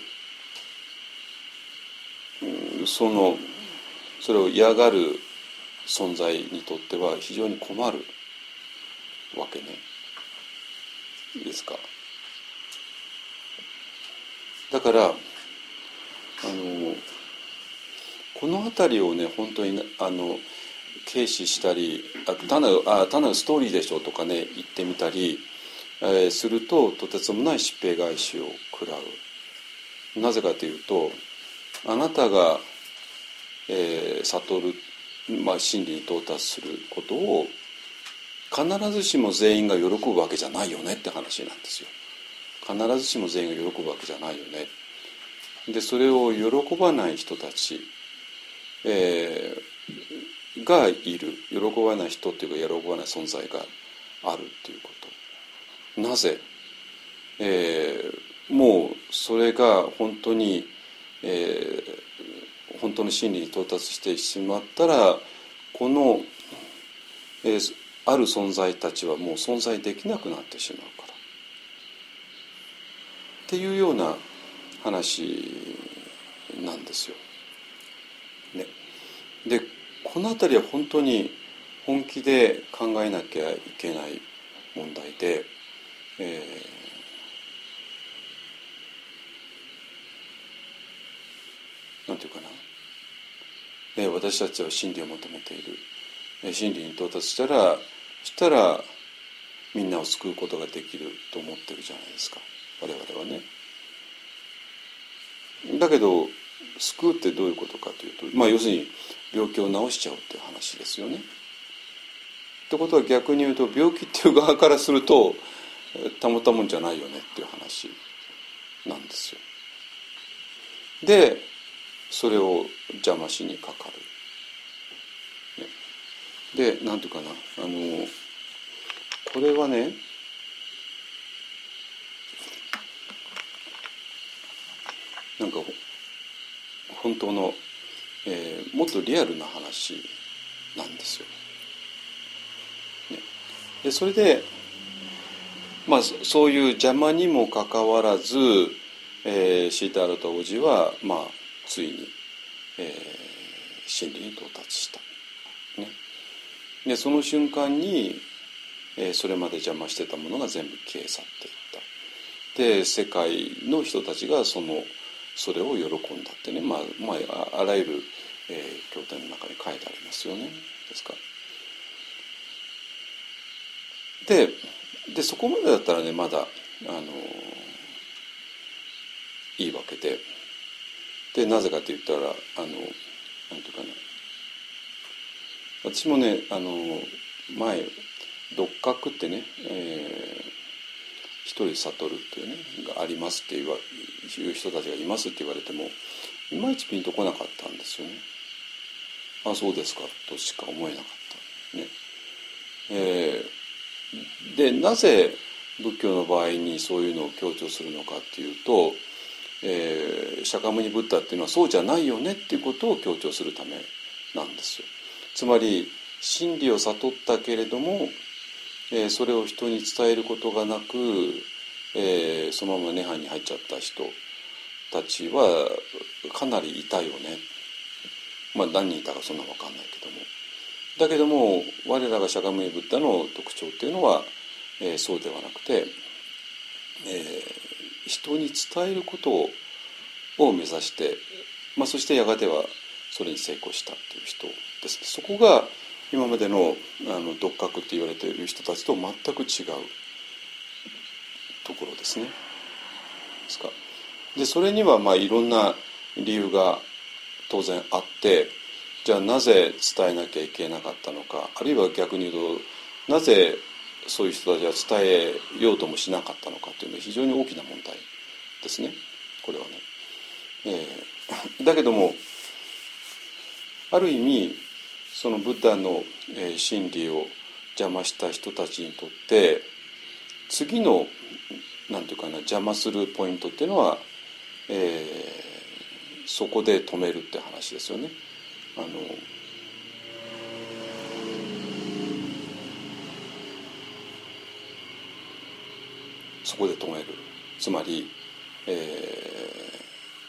そのそれを嫌がる存在にとっては非常に困るわけね。いいですか。だからあのこの辺りをね本当にあの軽視したりあ単なるあ単なるストーリーでしょとかね言ってみたり、えー、するととてつもない疾病返しを食らう。なぜかというとあなたが、えー、悟る、まあ、真理に到達することを必ずしも全員が喜ぶわけじゃないよねって話なんですよ。必ずしも全員が喜ぶわけじゃないよね。でそれを喜ばない人たち、えー、がいる。喜ばない人っていうか喜ばない存在があるということ。なぜ、えー、もうそれが本当に、えー、本当の真理に到達してしまったら、この、えー、ある存在たちはもう存在できなくなってしまうからっていうような話なんですよ。ね、でこのあたりは本当に本気で考えなきゃいけない問題で、えー、なんていうかな、えー、私たちは真理を求めている、えー、真理に到達したらしたらみんなを救うことができると思ってるじゃないですか、我々はね。だけど救うってどういうことかというと、まあ、要するに病気を治しちゃうっていう話ですよね。ってことは逆に言うと、病気っていう側からするとたまったもんじゃないよねっていう話なんですよ。でそれを邪魔しにかかる、ね、でなんていうかな、あのこれはね、なんか本当の、えー、もっとリアルな話なんですよ。ね、でそれで、まあ、そういう邪魔にもかかわらず、えー、シータールタ王子は、まあ、ついに、えー、真理に到達した。ね、でその瞬間に、えー、それまで邪魔してたものが全部消え去っていった。で世界の人たちがそのそれを喜んだってね、まあまあ、あらゆる、えー、経典の中に書いてありますよね。ですか。ででそこまでだったらねまだあのいいわけで、でなぜかと言ったらあのなんていうかな、私もねあの前六角ってね、えー、一人悟るっていうねがありますって言わいう人たちがいますって言われてもいまいちピンとこなかったんですよね。あ、そうですかとしか思えなかったね。えー、でなぜ仏教の場合にそういうのを強調するのかっていうと、えー、釈迦牟尼ブッダっていうのはそうじゃないよねっていうことを強調するためなんですよ。つまり真理を悟ったけれども、えー、それを人に伝えることがなく、えー、そのまま涅槃に入っちゃった人たちはかなりいたよね。まあ何人いたかそんな分かんないけども、だけども我らが釈迦牟尼ブッダの特徴っていうのは、えー、そうではなくて、えー、人に伝えることをを目指して、まあ、そしてやがてはそれに成功したっていう人です。そこが今までのあの独覚って言われている人たちと全く違うところですね。ですか。でそれにはまあいろんな理由が当然あって、じゃあなぜ伝えなきゃいけなかったのか、あるいは逆に言うとなぜそういう人たちは伝えようともしなかったのかというのは非常に大きな問題ですね、これはね。えー、だけどもある意味そのブッダの、えー、真理を邪魔した人たちにとって次のなんていうかな邪魔するポイントっていうのは、えー、そこで止めるって話ですよね。あのそこで止める、つまり、えー、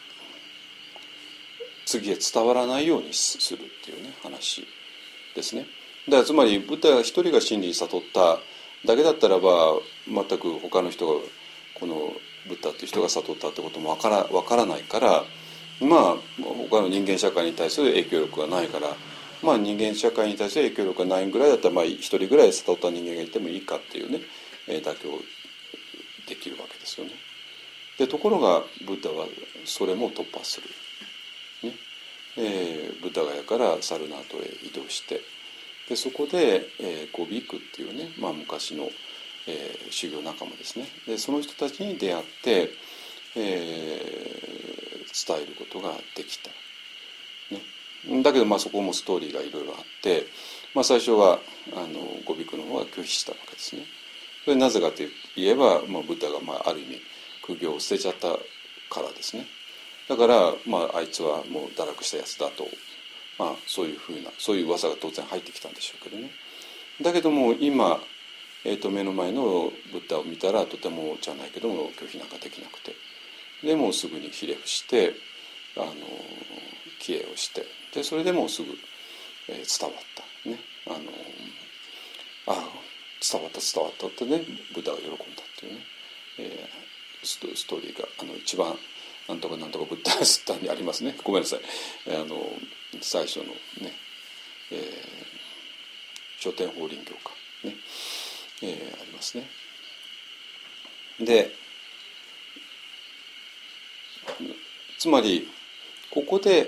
次へ伝わらないようにするっていうね話ですね。だからつまりブッダ一人が真理に悟っただけだったらば全く他の人がこのブッダっていう人が悟ったってこともわからわからないから、まあ他の人間社会に対する影響力がないから、まあ人間社会に対する影響力がないぐらいだったらまあ一人ぐらい悟った人間がいてもいいかっていうね、えー、妥協できるわけですよね。でところがブッダはそれも突破する、ねえー、ブッダガヤからサルナートへ移動して、でそこで、えー、ゴビクっていうね、まあ、昔の、えー、修行仲間ですね。でその人たちに出会って、えー、伝えることができた、ねだけどまあそこもストーリーがいろいろあって、まあ、最初はあのゴビクの方が拒否したわけですね。それなぜかといえば、まあ、ブッダがまあある意味苦行を捨てちゃったからですね。だから、まあ、あいつはもう堕落したやつだと、まあ、そういうふうなそういう噂が当然入ってきたんでしょうけどね。だけども今、えー、と目の前のブッダを見たらとてもじゃないけども拒否なんかできなくて、でもうすぐにひれ伏してあの帰依をして、でそれでもうすぐ、えー、伝わったね、あのあ伝わった伝わったってね、ブッダが喜んだっていうね、えー、スト、ストーリーがあの一番なんとかなんとかブッダスッタにありますね。ごめんなさい、あの最初のね、えー、書店法輪経かね、えー、ありますね。でつまりここで、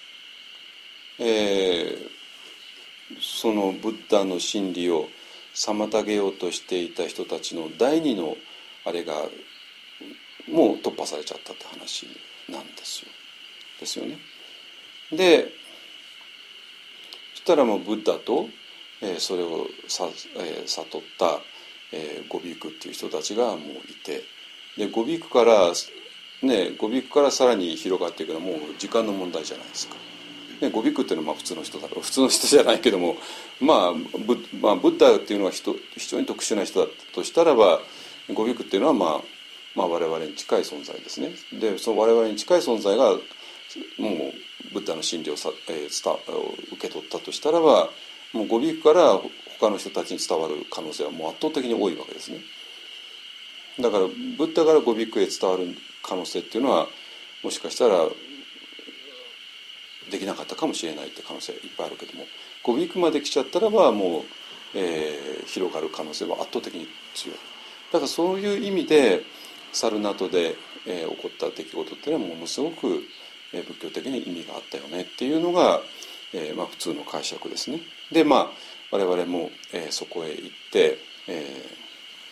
えー、そのブッダの真理を妨げようとしていた人たちの第二のあれがもう突破されちゃったって話なんですよ。ですよね。でそしたらもうブッダと、えー、それをさ、えー、悟った、えー、ゴビクっていう人たちがもういて、でゴビクからね、ゴビクからさらに広がっていくのはもう時間の問題じゃないですか。ね、ゴビクっていうのはまあ普通の人だろう、普通の人じゃないけども、まあ、ブまあ、ブッダっていうのは人非常に特殊な人だとしたらば、ゴビクっていうのは、まあ、まあ我々に近い存在ですね。でその我々に近い存在がもうブッダの真理をさ、えー、伝受け取ったとしたらば、もうゴビクから他の人たちに伝わる可能性はもう圧倒的に多いわけですね。だからブッダからゴビクへ伝わる可能性っていうのはもしかしたらできなかったかもしれないって可能性いっぱいあるけども、ゴビクまで来ちゃったらばもう、えー、広がる可能性は圧倒的に強い。だからそういう意味でサルナトで、えー、起こった出来事っていうのはものすごく、えー、仏教的に意味があったよねっていうのが、えーまあ、普通の解釈ですね。でまあ我々も、えー、そこへ行って、えー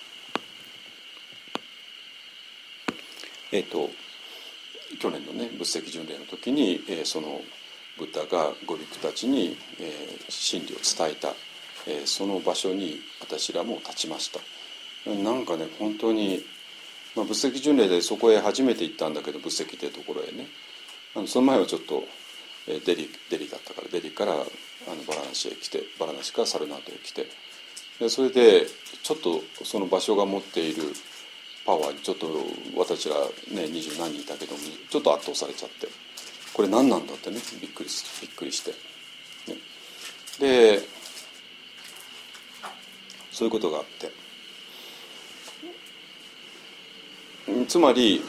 えー、と去年のね仏石巡礼の時に、えー、そのブッダがゴビクたちに、えー、真理を伝えた、えー、その場所に私らも立ちました。なんかね本当に、まあ、仏石巡礼でそこへ初めて行ったんだけど、仏石っていうところへね、あのその前はちょっと、えー、デリデリだったからデリからあのバラナシへ来て、バラナシからサルナートへ来て、でそれでちょっとその場所が持っているパワーにちょっと私らね二十何人いたけどもちょっと圧倒されちゃって、これ何なんだってねびっくりびっくりして、ね、でそういうことがあって、つまり、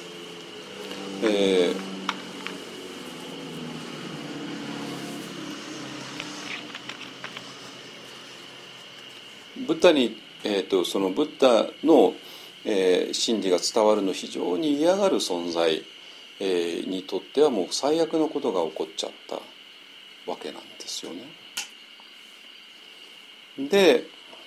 えー、ブッダに、えーと、そのブッダの、えー、真理が伝わるのを非常に嫌がる存在、えー、にとってはもう最悪のことが起こっちゃったわけなんですよね。で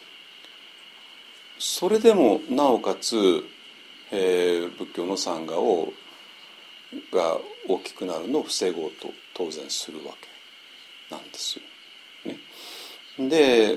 それでもなおかつ、えー、仏教のサンガをが大きくなるのを防ごうと当然するわけなんですよ、ね、で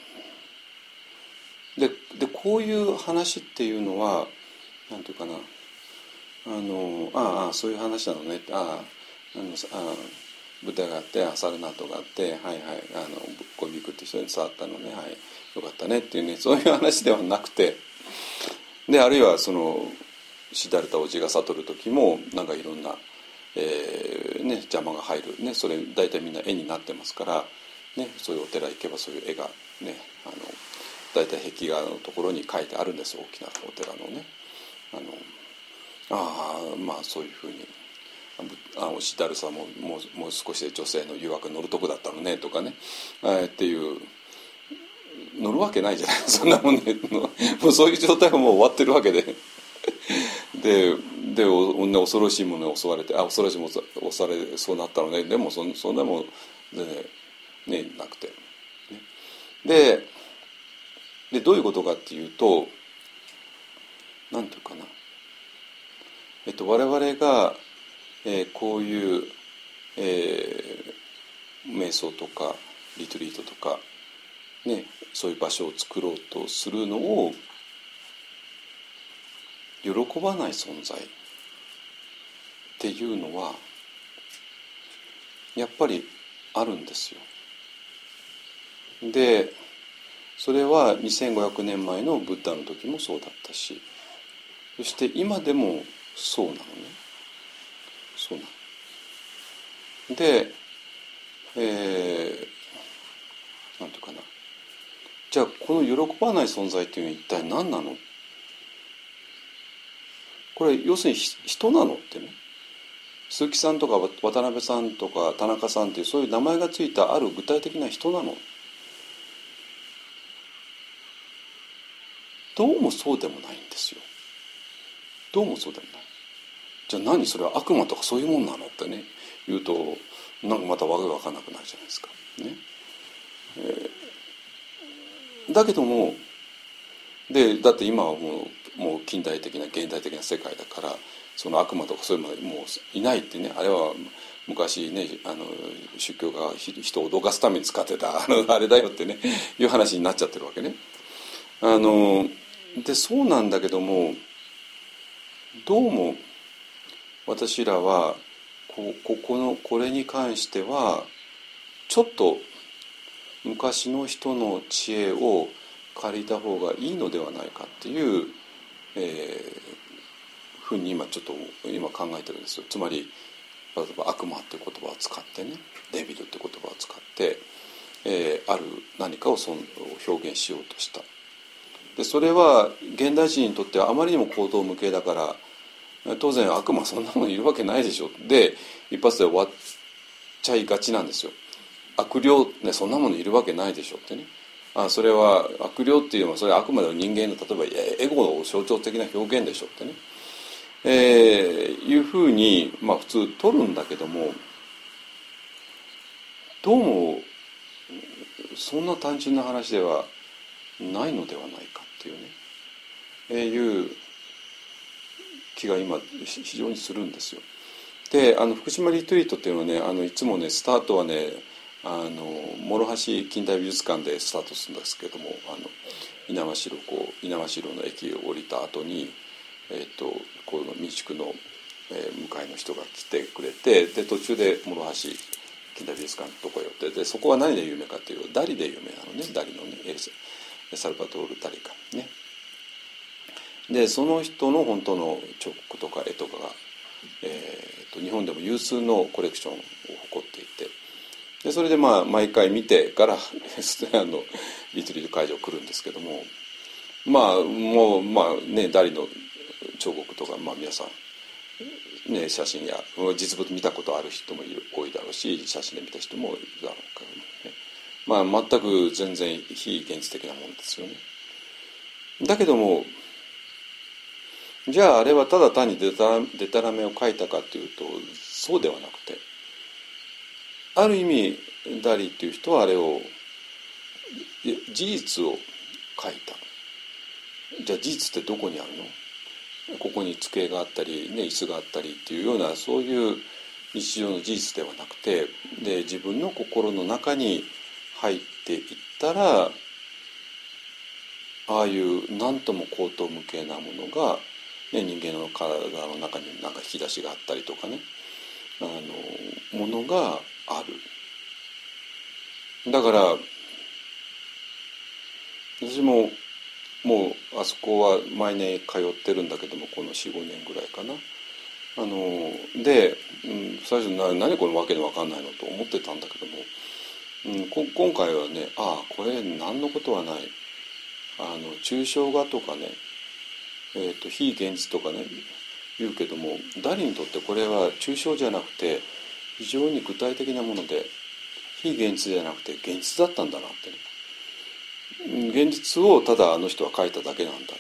ででこういう話っていうのはなんていうかな、あのああそういう話なのね、あああのあブッダがあってサルナートがあってはいはいあのゴビクって人に伝わったのね、はいよかったねっていうね、そういう話ではなくて、であるいはそのシダルタおじが悟る時もなんかいろんな、えーね、邪魔が入る、ね、それ大体みんな絵になってますから、ね、そういうお寺行けばそういう絵がねあの大体壁画のところに書いてあるんです、大きなお寺のね。あのああまあそういうふうにあのシダルタももう、もう少しで女性の誘惑に乗るとこだったのねとかね、えー、っていう乗るわけないじゃないそんなもんねもうそういう状態はもう終わってるわけでででお恐ろしいものに襲われてあ恐ろしいものに襲われそうになったのね、でも そ, そんなもん全然ねなくて、ね、ででどういうことかっていうとなんていうかな、えっと我々が、えー、こういう、えー、 瞑想とかリトリートとか、ね、そういう場所を作ろうとするのを喜ばない存在っていうのはやっぱりあるんですよ。でそれはにせんごひゃくねんまえのブッダの時もそうだったし、そして今でもそうなのね。そうなので、えー、なんていうかな、じゃあこの喜ばない存在っていうのは一体何なの。これ要するに人なのってね、鈴木さんとか渡辺さんとか田中さんっていうそういう名前がついたある具体的な人なの。どうもそうでもないんですよ。どうもそうでもない。じゃあ何それは悪魔とかそういうもんなのってね言うと、なんかまたわけわかんなくなるじゃないですかね。えー、だけどもでだって今はもう、もう近代的な現代的な世界だから、その悪魔とかそういうのはもういないってね、あれは昔ね、あの宗教が人を脅かすために使ってたあのあれだよってねいう話になっちゃってるわけね。あのでそうなんだけども、どうも私らはこここのこれに関してはちょっと昔の人の知恵を借りた方がいいのではないかっていう、えー、ふうに今ちょっと今考えてるんですよ。つまり例えば悪魔っていう言葉を使ってね、デビルって言葉を使って、えー、ある何かをその表現しようとした。でそれは現代人にとってはあまりにも荒唐無稽だから、当然悪魔そんなものいるわけないでしょで一発で終わっちゃいがちなんですよ。悪霊、ね、そんなものいるわけないでしょってね。あそれは悪霊っていうのはそれはあくまでも人間の例えばエゴの象徴的な表現でしょってね、えー、いうふうに、まあ、普通取るんだけども、どうもそんな単純な話ではないのではないかっていうね、えー、いう気が今非常にするんですよ。であの福島リトリートっていうのはね、あのいつもねスタートはね、あの諸橋近代美術館でスタートするんですけども、あの猪苗代湖猪苗代の駅を降りた後に、えー、とこの民宿の、えー、向かいの人が来てくれて、で途中で諸橋近代美術館のとこ寄って、でそこは何で有名かっていうとダリで有名なのね。ダリのねサルバトール・ダリかね。でその人の本当の彫刻とか絵とかが、えー、と日本でも有数のコレクションを誇っていて、でそれでまあ毎回見てからあのリトリート会場来るんですけども、まあもうまあねダリの彫刻とか、まあ皆さんね写真や実物見たことある人もいる多いだろうし、写真で見た人もいるだろうからね、まあ全く全然非現実的なものですよね。だけどもじゃああれはただ単にデタデタラメを描いたかというとそうではなくて、ある意味ダリっていう人はあれを事実を書いた。じゃあ事実ってどこにあるの？ここに机があったり、ね、椅子があったりっていうようなそういう日常の事実ではなくて、で自分の心の中に入っていったら、ああいう何とも荒唐無稽なものが、ね、人間の体の中に何か引き出しがあったりとかね、あのものがある。だから私ももうあそこは毎年通ってるんだけども、この よん,ご 年ぐらいかな。あので、うん、最初な何このわけのわかんないのと思ってたんだけども、うん、こ今回はね、ああこれ何のことはない、あの抽象画とかね、えー、と非現実とかね言うけども、ダリにとってこれは抽象じゃなくて非常に具体的なもので、非現実じゃなくて現実だったんだなってね。現実をただあの人は描いただけなんだ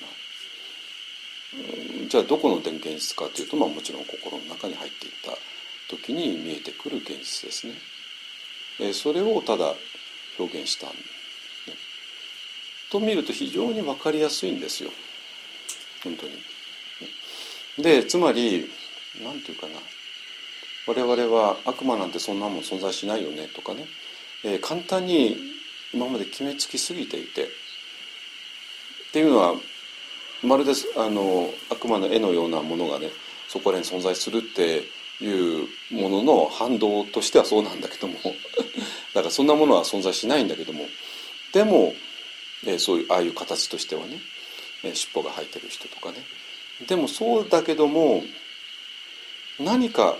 な。じゃあどこの現実かというと、まあ、もちろん心の中に入っていった時に見えてくる現実ですね。えそれをただ表現した、ね、と見ると非常に分かりやすいんですよ本当に。でつまり何て言うかな、 我々は悪魔なんてそんなもん存在しないよねとかね、えー、簡単に今まで決めつきすぎていてっていうのはまるであの悪魔の絵のようなものがねそこらに存在するっていうものの反動としてはそうなんだけどもだからそんなものは存在しないんだけども、でも、えー、そういうああいう形としてはね、えー、尻尾が生えてる人とかね、でもそうだけども何か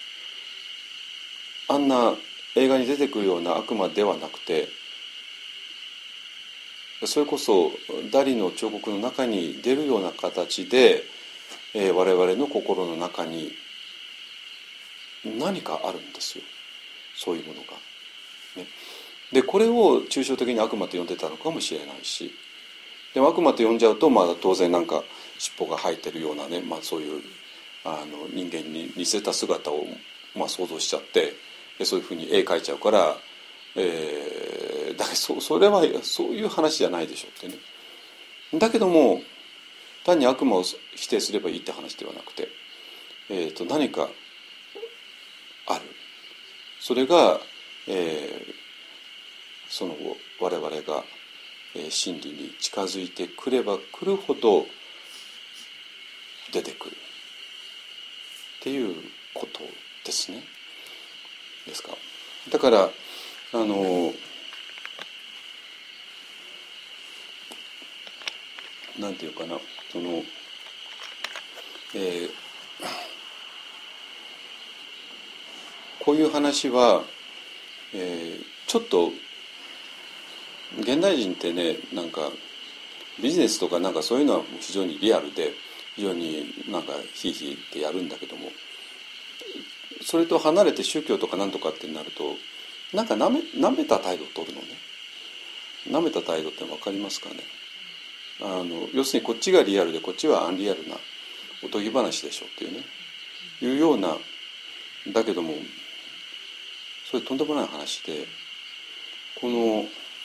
あんな映画に出てくるような悪魔ではなくて、それこそダリの彫刻の中に出るような形で、えー、我々の心の中に何かあるんですよ、そういうものが、ね、でこれを抽象的に悪魔と呼んでたのかもしれないし、でも悪魔と呼んじゃうと、まあ、当然なんか尻尾が生えてるようなね、まあ、そういうあの人間に似せた姿を、まあ、想像しちゃってでそういうふうに絵描いちゃうから、えー、だけど そ, それはそういう話じゃないでしょってね。だけども単に悪魔を否定すればいいって話ではなくて、えー、と何かある、それが、えー、その我々が真理に近づいてくればくるほど出てくるっていうことですね。ですか。だからあのなんていうかな、その、えー、こういう話は、えー、ちょっと現代人ってね、なんかビジネスとかなんかそういうのは非常にリアルで非常になんかヒーヒーってやるんだけども、それと離れて宗教とかなんとかってなるとなんかなめ、なめた態度を取るのね。なめた態度って分かりますかね。あの要するにこっちがリアルでこっちはアンリアルなおとぎ話でしょっていうね、いうような、だけどもそれとんでもない話で、この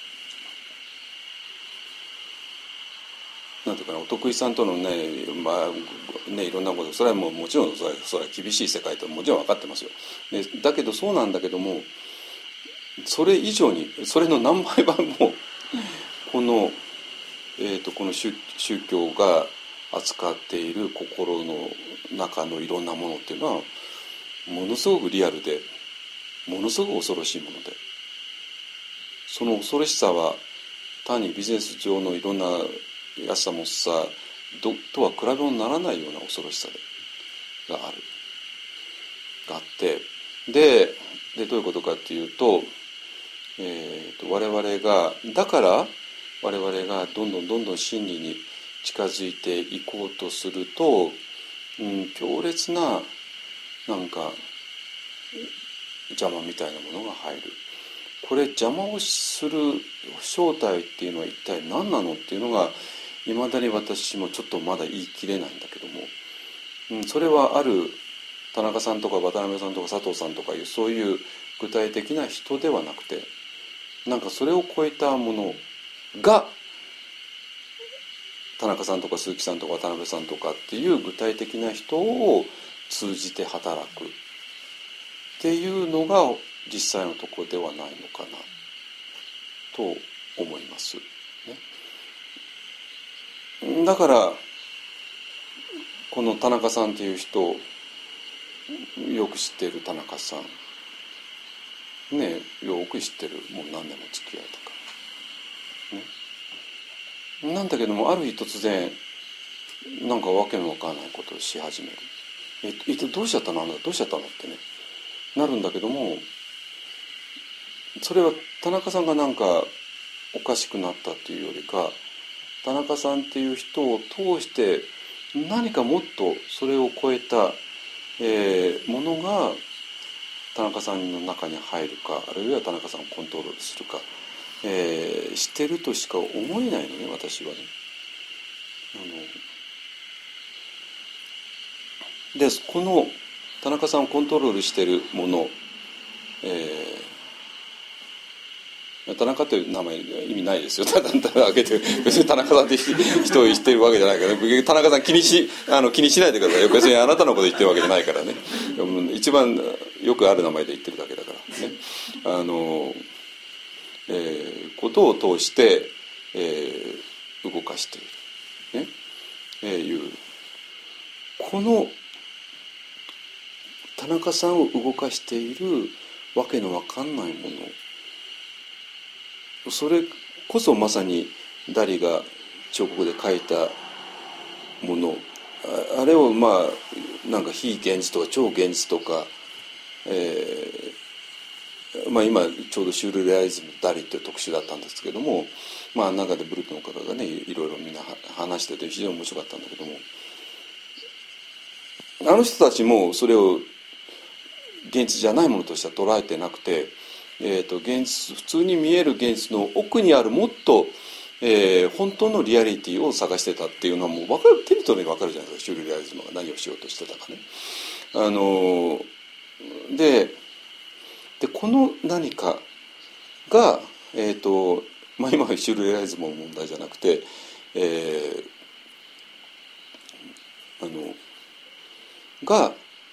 なんていうかな、お得意さんとのね、まあね、いろんなこと、それはもうもちろんそれは、それは厳しい世界ともちろん分かってますよ。でだけどそうなんだけども、それ以上にそれの何倍倍もこの、えーと、この 宗, 宗教が扱っている心の中のいろんなものっていうのはものすごくリアルでものすごく恐ろしいもので、その恐ろしさは単にビジネス上のいろんな安さもさとは比べ物にならないような恐ろしさがあるがあって、ででどういうことかっていうと、えーと我々がだから我々がどんどんどんどん真理に近づいていこうとすると、うん、強烈ななんか邪魔みたいなものが入る。これ邪魔をする正体っていうのは一体何なのっていうのがいまだに私もちょっとまだ言い切れないんだけども、うん、それはある田中さんとか渡辺さんとか佐藤さんとかいうそういう具体的な人ではなくて、なんかそれを超えたものが田中さんとか鈴木さんとか渡辺さんとかっていう具体的な人を通じて働くっていうのが実際のところではないのかなと思います、ね、だからこの田中さんっていう人、よく知っている田中さんね、よく知ってる、もう何年も付き合いとかね、なんだけどもある日突然なんかわけのわからないことをし始める。えっとどうしちゃったの、あなたどうしちゃったのってねなるんだけども、それは田中さんがなんかおかしくなったっていうよりか、田中さんっていう人を通して何かもっとそれを超えた、えー、ものが田中さんの中に入るか、あるいは田中さんをコントロールするか、えー、してるとしか思えないのね、私はね。あのでこの田中さんをコントロールしているもの、え田中という名前意味ないですよ。ただただ開けて別に田中さんって人を言ってるわけじゃないから、ね、田中さん気にしあの気にしないでくださいよ。別にあなたのこと言ってるわけじゃないからね。一番よくある名前で言ってるだけだからね。あの、えー、ことを通して、えー、動かしている、ねえー、いうこの田中さんを動かしているわけのわかんないもの、それこそまさにダリが彫刻で描いたもの、 あ, あれをまあなんか非現実とか超現実とか、えーまあ、今ちょうどシュールレアリズムダリという特集だったんですけども、まあ、中でブルクの方がねいろいろみんな話してて非常に面白かったんだけども、あの人たちもそれを現実じゃないものとしては捉えてなくて、えー、と現実普通に見える現実の奥にあるもっと、えー、本当のリアリティを探してたっていうのはもう分かる、手に取れば分かるじゃないですか。シュールレアリズムが何をしようとしてたかね。あのででこの何かが、えーとまあ、今はシュールレアリズムの問題じゃなくて、えー、あのが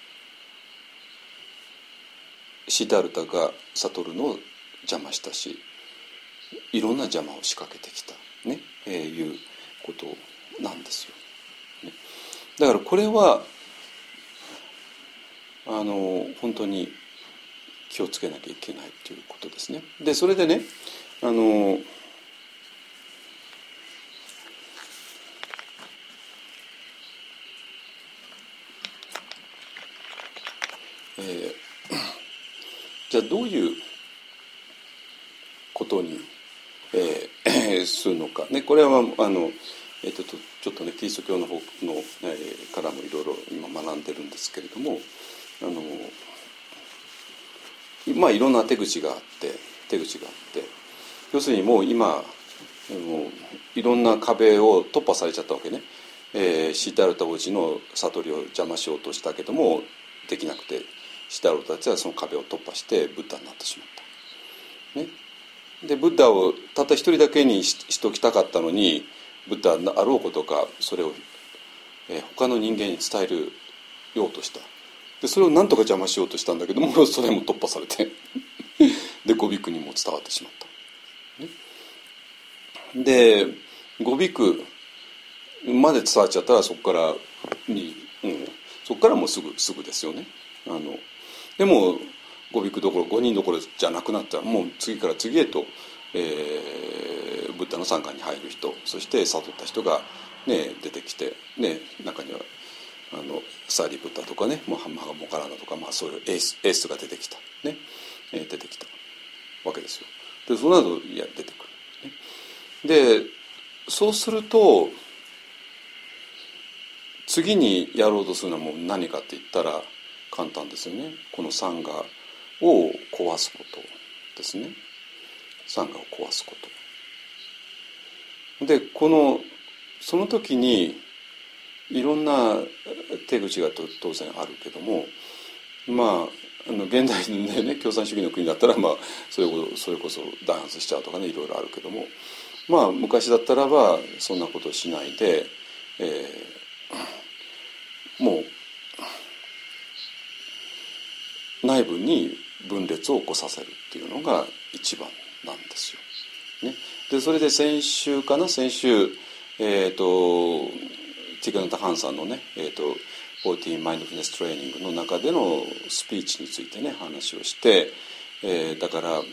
シッダルタが悟るのを邪魔したし、いろんな邪魔を仕掛けてきた、ねえー、いうことなんですよ、ね、だからこれはあの本当に気をつけなきゃいけないということですね。でそれでね、あのえーじゃあどういうことに、えー、するのか、ね、これはあの、えー、とちょっとねキリスト教の方の、えー、からもいろいろ今学んでるんですけれども、あのまあいろんな手口があって手口があって要するにもう今もういろんな壁を突破されちゃったわけね。えー、シータルタ王子の悟りを邪魔しようとしたけどもできなくて、シータルタたちはその壁を突破してブッダになってしまった、ね、でブッダをたった一人だけに し, しときたかったのに、ブッダあろうことかそれを、えー、他の人間に伝えるようとした。でそれを何とか邪魔しようとしたんだけども、それも突破されてでゴビクにも伝わってしまった、ね、でゴビクまで伝わっちゃったらそこからに、うん、そこからもうすぐすぐですよね。あのでもごビクどころごにんどころじゃなくなったらもう次から次へと、えー、ブッダの参観に入る人、そして悟った人が、ね、出てきて、ね、中にはあのサーリーブッダとかね、モハンマハモカラナとか、まあ、そういうエース、エースが出てきた、ねえー、出てきたわけですよ。でその後いや出てくる、ね、でそうすると次にやろうとするのはもう何かって言ったら簡単ですよね。このサンガを壊すことですね。サンガを壊すことで、このその時にいろんな手口が当然あるけども、まああの現代でね共産主義の国だったら、まあ、それこそそれこそ弾圧しちゃうとかね、いろいろあるけども、まあ昔だったらばそんなことをしないで、えー、もう内部に分裂を起こさせるっていうのが一番なんですよ、ね、でそれで先週かな先週えっ、ー、とティクナタ・ハンさんのね、えーとフォーティーンマインドフルネストレーニングの中でのスピーチについてね話をして、えー、だから、うん、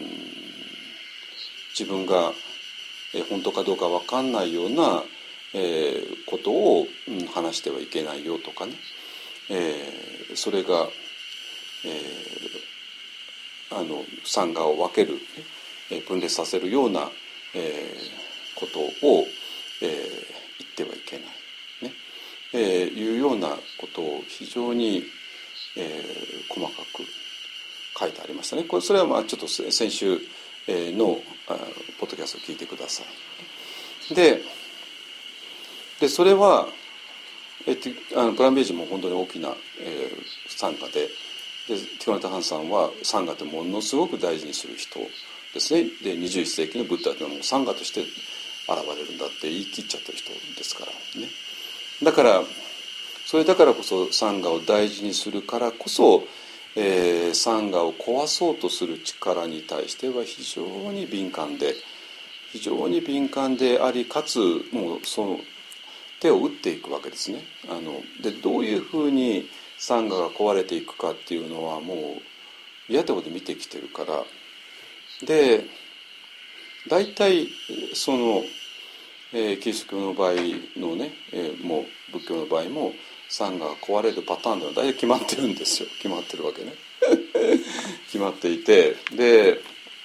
自分が、えー、本当かどうか分かんないような、えー、ことを、うん、話してはいけないよとかね、えー、それが、えー、あのサンガを分ける、ね、分裂させるような、えー、ことを、えー、言ってはいけない。えー、いうようなことを非常に、えー、細かく書いてありましたね。これそれはまあちょっと先週のポッドキャストを聞いてください。で、でそれは、えー、あのプランベージも本当に大きな、えー、参加で、でティコナタ・ハンさんは参加ってものすごく大事にする人ですね。でにじゅういっせいきのブッダというのはもうサンガとして現れるんだって言い切っちゃってる人ですからね。だからそれだからこそサンガを大事にするからこそ、えー、サンガを壊そうとする力に対しては非常に敏感で非常に敏感であり、かつもうその手を打っていくわけですね。あのでどういうふうにサンガが壊れていくかっていうのはもう嫌ってことで見てきてるから、で大体その、えー、キリスト教の場合のね、えー、もう仏教の場合もサンガが壊れるパターンでは大体決まってるんですよ。決まってるわけね決まっていて、で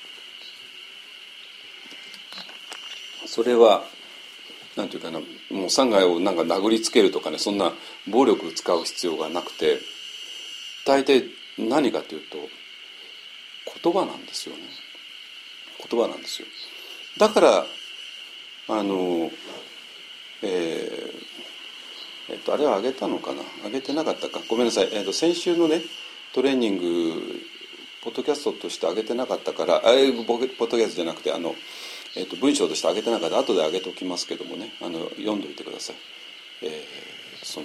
それはなんていうかな、もうサンガをなんか殴りつけるとかね、そんな暴力を使う必要がなくて、大体何かというと言葉なんですよね。言葉なんですよ。だからあのえー、えっとあれはあげたのかな、あげてなかったか、ごめんなさい、えっと先週のねトレーニングポッドキャストとしてあげてなかったから、あれポッドキャストじゃなくてあのえー、と文章として上げてなかったら後で上げておきますけどもね、あの読んでおいてください、えー、その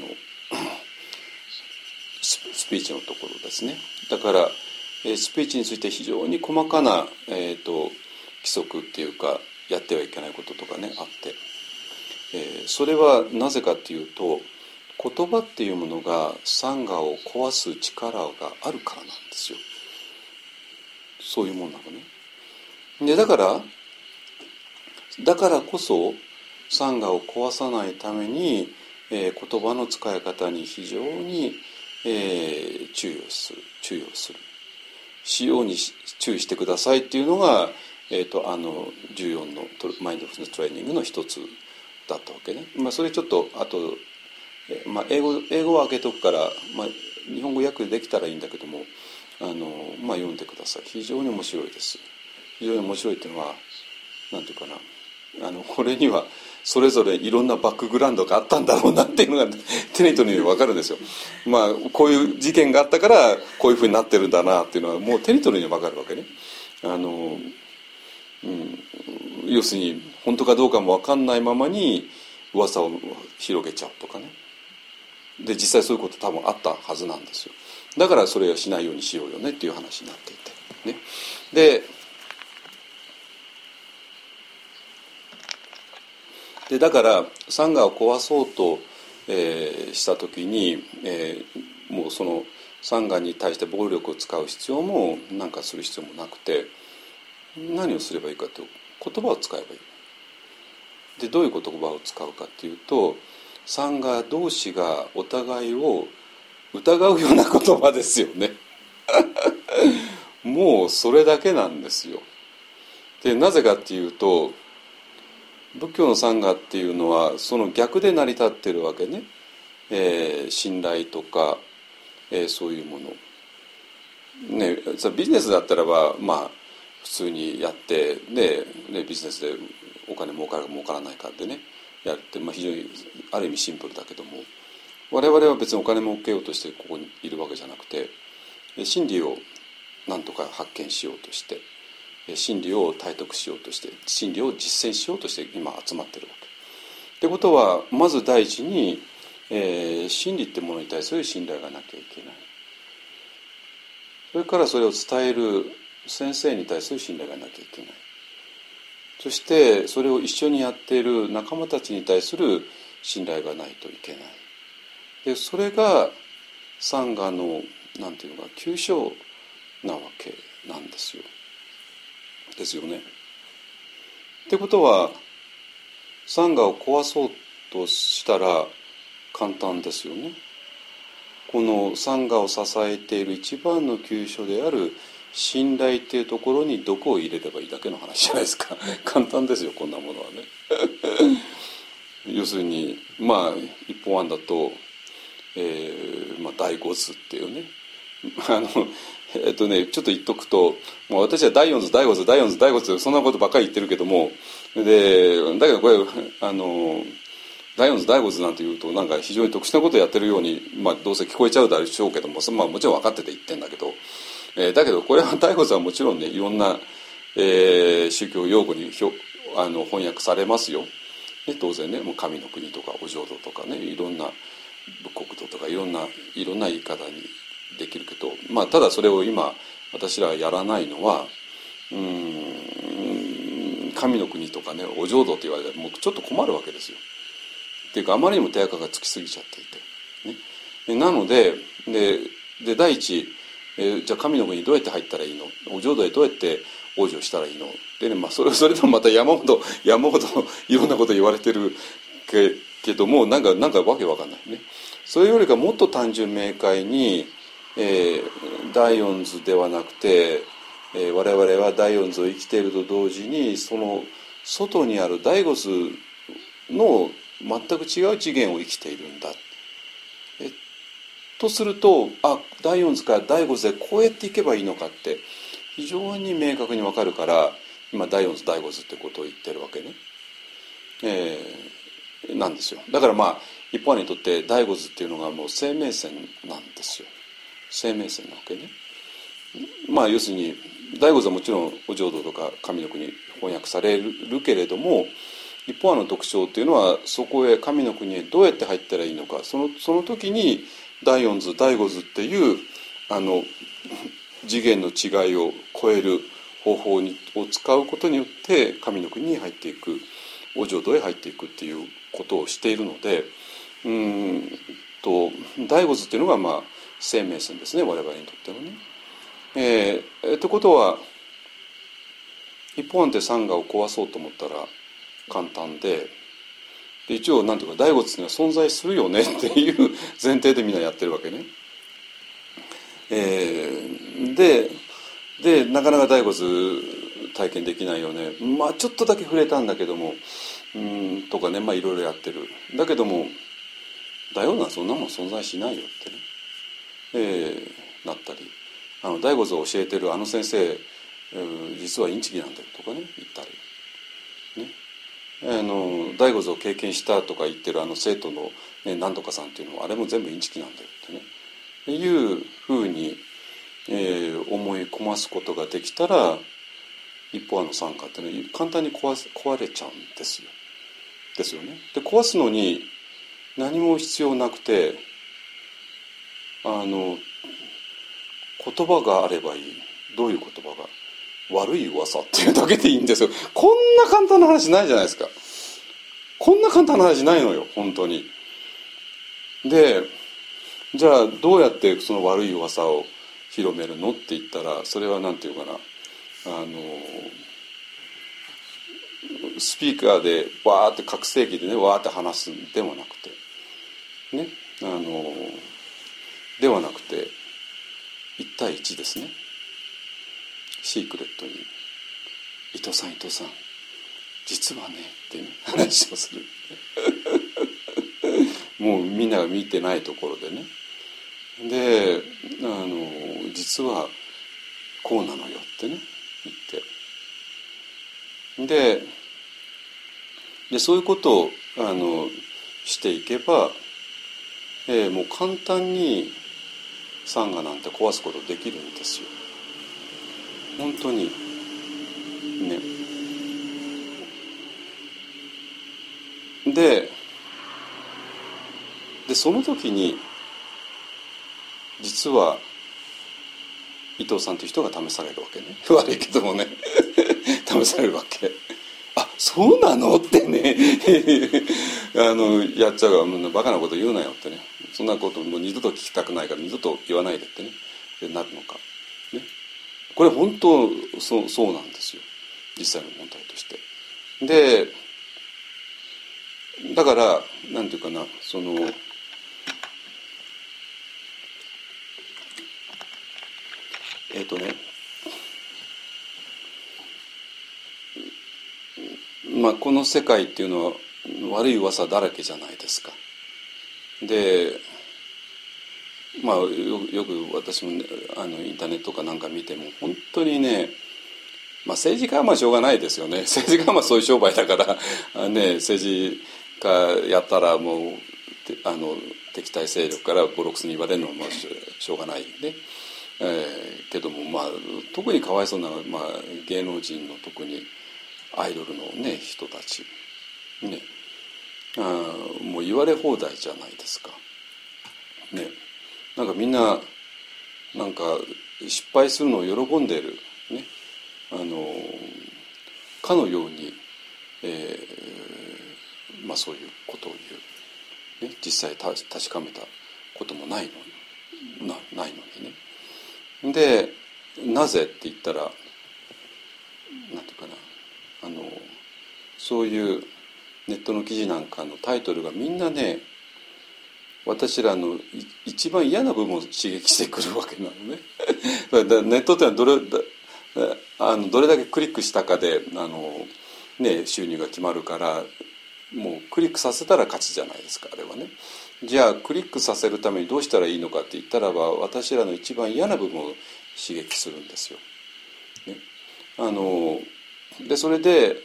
スピーチのところですね。だから、えー、スピーチについて非常に細かな、えー、と規則っていうかやってはいけないこととかねあって、えー、それはなぜかっていうと言葉っていうものがサンガを壊す力があるからなんですよ。そういうもんなのね。でだからだからこそサンガを壊さないために、えー、言葉の使い方に非常に、えー、注意をする注意をするしように注意してくださいっていうのが、えー、とあのじゅうよんのマインドフルネストレーニングの一つだったわけね。まあ、それちょっとあと、えーまあ、英語英語は開けとくから、まあ、日本語訳できたらいいんだけどもあの、まあ、読んでください。非常に面白いです。非常に面白いっていうのはなんていうかな、あのこれにはそれぞれいろんなバックグラウンドがあったんだろうなっていうのが手に取るように分かるんですよ。まあこういう事件があったからこういうふうになってるんだなっていうのはもう手に取るように分かるわけね。あの、うん、要するに本当かどうかも分かんないままに噂を広げちゃうとかね。で実際そういうこと多分あったはずなんですよ。だからそれをしないようにしようよねっていう話になっていてね。ででだからサンガを壊そうと、えー、した時に、えー、もうそのサンガに対して暴力を使う必要もなんかする必要もなくて、何をすればいいかというと言葉を使えばいい。でどういう言葉を使うかっていうとサンガ同士がお互いを疑うような言葉ですよねもうそれだけなんですよ。でなぜかっていうと仏教のサンガっていうのはその逆で成り立ってるわけね、えー、信頼とか、えー、そういうもの、ね、ビジネスだったらばまあ普通にやってで、ね、ビジネスでお金儲かるか儲からないかでねやって、まあ、非常にある意味シンプルだけども我々は別にお金儲けようとしてここにいるわけじゃなくて真理をなんとか発見しようとして真理を体得しようとして真理を実践しようとして今集まってるわけ。ってことはまず第一に、えー、真理ってものに対する信頼がなきゃいけない。それからそれを伝える先生に対する信頼がなきゃいけない。そしてそれを一緒にやっている仲間たちに対する信頼がないといけない。でそれがサンガのなんていうのか急所なわけなんですよ。ですよね。ってことはサンガを壊そうとしたら簡単ですよね。このサンガを支えている一番の急所である信頼っていうところに毒を入れればいいだけの話じゃないですか簡単ですよこんなものはね要するにまあ一本案だと、えーまあ、第五図っていうねあのえっとねちょっと言っとくともう私は第四図第五図第四図第五図そんなことばっかり言ってるけどもでだけどこれあの第四図第五図なんていうとなんか非常に特殊なことをやってるように、まあ、どうせ聞こえちゃうでしょうけども、まあ、もちろん分かってて言ってんだけど、えー、だけどこれは第五図はもちろんねいろんなえー、宗教用語にあの翻訳されますよ、ね、当然ね。もう神の国とかお浄土とかね、いろんな仏国土とかいろんないろんな言い方にできるけど、まあただそれを今私らがやらないのは、うーん神の国とかねお浄土って言われたらもうちょっと困るわけですよ。っていうかあまりにも手垢がつきすぎちゃっていて、ね、なのででで第一、えー、じゃあ神の国にどうやって入ったらいいの、お浄土へどうやって往生したらいいので、ね、まあ、それそれでもまた山ほど山ほどいろんなこと言われてるけけども、なんかなんかわけわかんないね。それよりかもっと単純明快に、えー、第四図ではなくて、えー、我々は第四図を生きていると同時にその外にある第五図の全く違う次元を生きているんだ、えとすると、あ、第四図から第五図でこうやっていけばいいのかって非常に明確に分かるから、今第四図第五図ってことを言ってるわけね、えー、なんですよ。だからまあ一般にとって第五図っていうのがもう生命線なんですよ。生命線なわけね。まあ要するに第五図はもちろんお浄土とか神の国翻訳されるけれども、一方の特徴っていうのはそこへ神の国へどうやって入ったらいいのか、そのその時に第四図第五図っていうあの次元の違いを超える方法にを使うことによって神の国に入っていく、お浄土へ入っていくっていうことをしているので、うーんと第五図っていうのがまあ生命線ですね、我々にとってのね。えー、ってことは一方案ってサンガを壊そうと思ったら簡単で、で一応なんていうか第五図には存在するよねっていう前提でみんなやってるわけね。えー、ででなかなか第五図体験できないよね、まあちょっとだけ触れたんだけどもうんとかね、まあいろいろやってる。だけどもだよな、そんなもん存在しないよってね、えー、なったり、あの第五図を教えてるあの先生、えー、実はインチキなんだよとかね言ったりね。あの第五図を経験したとか言ってるあの生徒の、ね、何とかさんっていうのはあれも全部インチキなんだよってねっていうふうに、えー、思い込ますことができたら一方あの参加っていうのは簡単に 壊, 壊れちゃうんですよ。ですよね。で壊すのに何も必要なくて、あの言葉があればいい。どういう言葉が、悪い噂っていうだけでいいんですよ。こんな簡単な話ないじゃないですか。こんな簡単な話ないのよ本当に。でじゃあどうやってその悪い噂を広めるのって言ったら、それはなんていうかな、あのスピーカーでわーって拡声器でねわーって話すんではなくてね、あのではなくて一対一ですね。シークレットに伊藤さん伊藤さん実はねってね話をするもうみんなが見てないところでね、であの実はこうなのよってね言って、ででそういうことをあのしていけば、えー、もう簡単にサンガなんて壊すことできるんですよ本当にね。ででその時に実は伊藤さんという人が試されるわけね悪いけどもね試されるわけ。あ、そうなのってねあのやっちゃうがバカなこと言うなよってね、そんなこともう二度と聞きたくないから二度と言わないでってねでなるのか、ね、これ本当 そ, そうなんですよ実際の問題として。でだからなんていうかな、そのえっ、ー、とねまあこの世界っていうのは悪い噂だらけじゃないですか。でまあ よ, よく私も、ね、あのインターネットかなんか見ても本当にね、まあ政治家はまあしょうがないですよね。政治家はまあそういう商売だからね、政治家やったらもうあの敵対勢力からボロクスに言われるのもしょうがないね。 えー、けども、まあ、特にかわいそうなのは、まあ、芸能人の特にアイドルの、ね、人たち、ね、あもう言われ放題じゃないですか、ね、なんかみんななんか失敗するのを喜んでる、ね、あのかのように、えーまあ、そういうことを言う、ね、実際た確かめたこともないのに な, ないのにね。でなぜって言ったら、なんていうかな、あのそういうネットの記事なんかのタイトルがみんなね、私らの一番嫌な部分を刺激してくるわけなのねネットってのはどれあのどれだけクリックしたかであの、ね、収入が決まるから、もうクリックさせたら勝ちじゃないですか、あれはね。じゃあクリックさせるためにどうしたらいいのかって言ったらば、私らの一番嫌な部分を刺激するんですよ、ね、あのでそれで、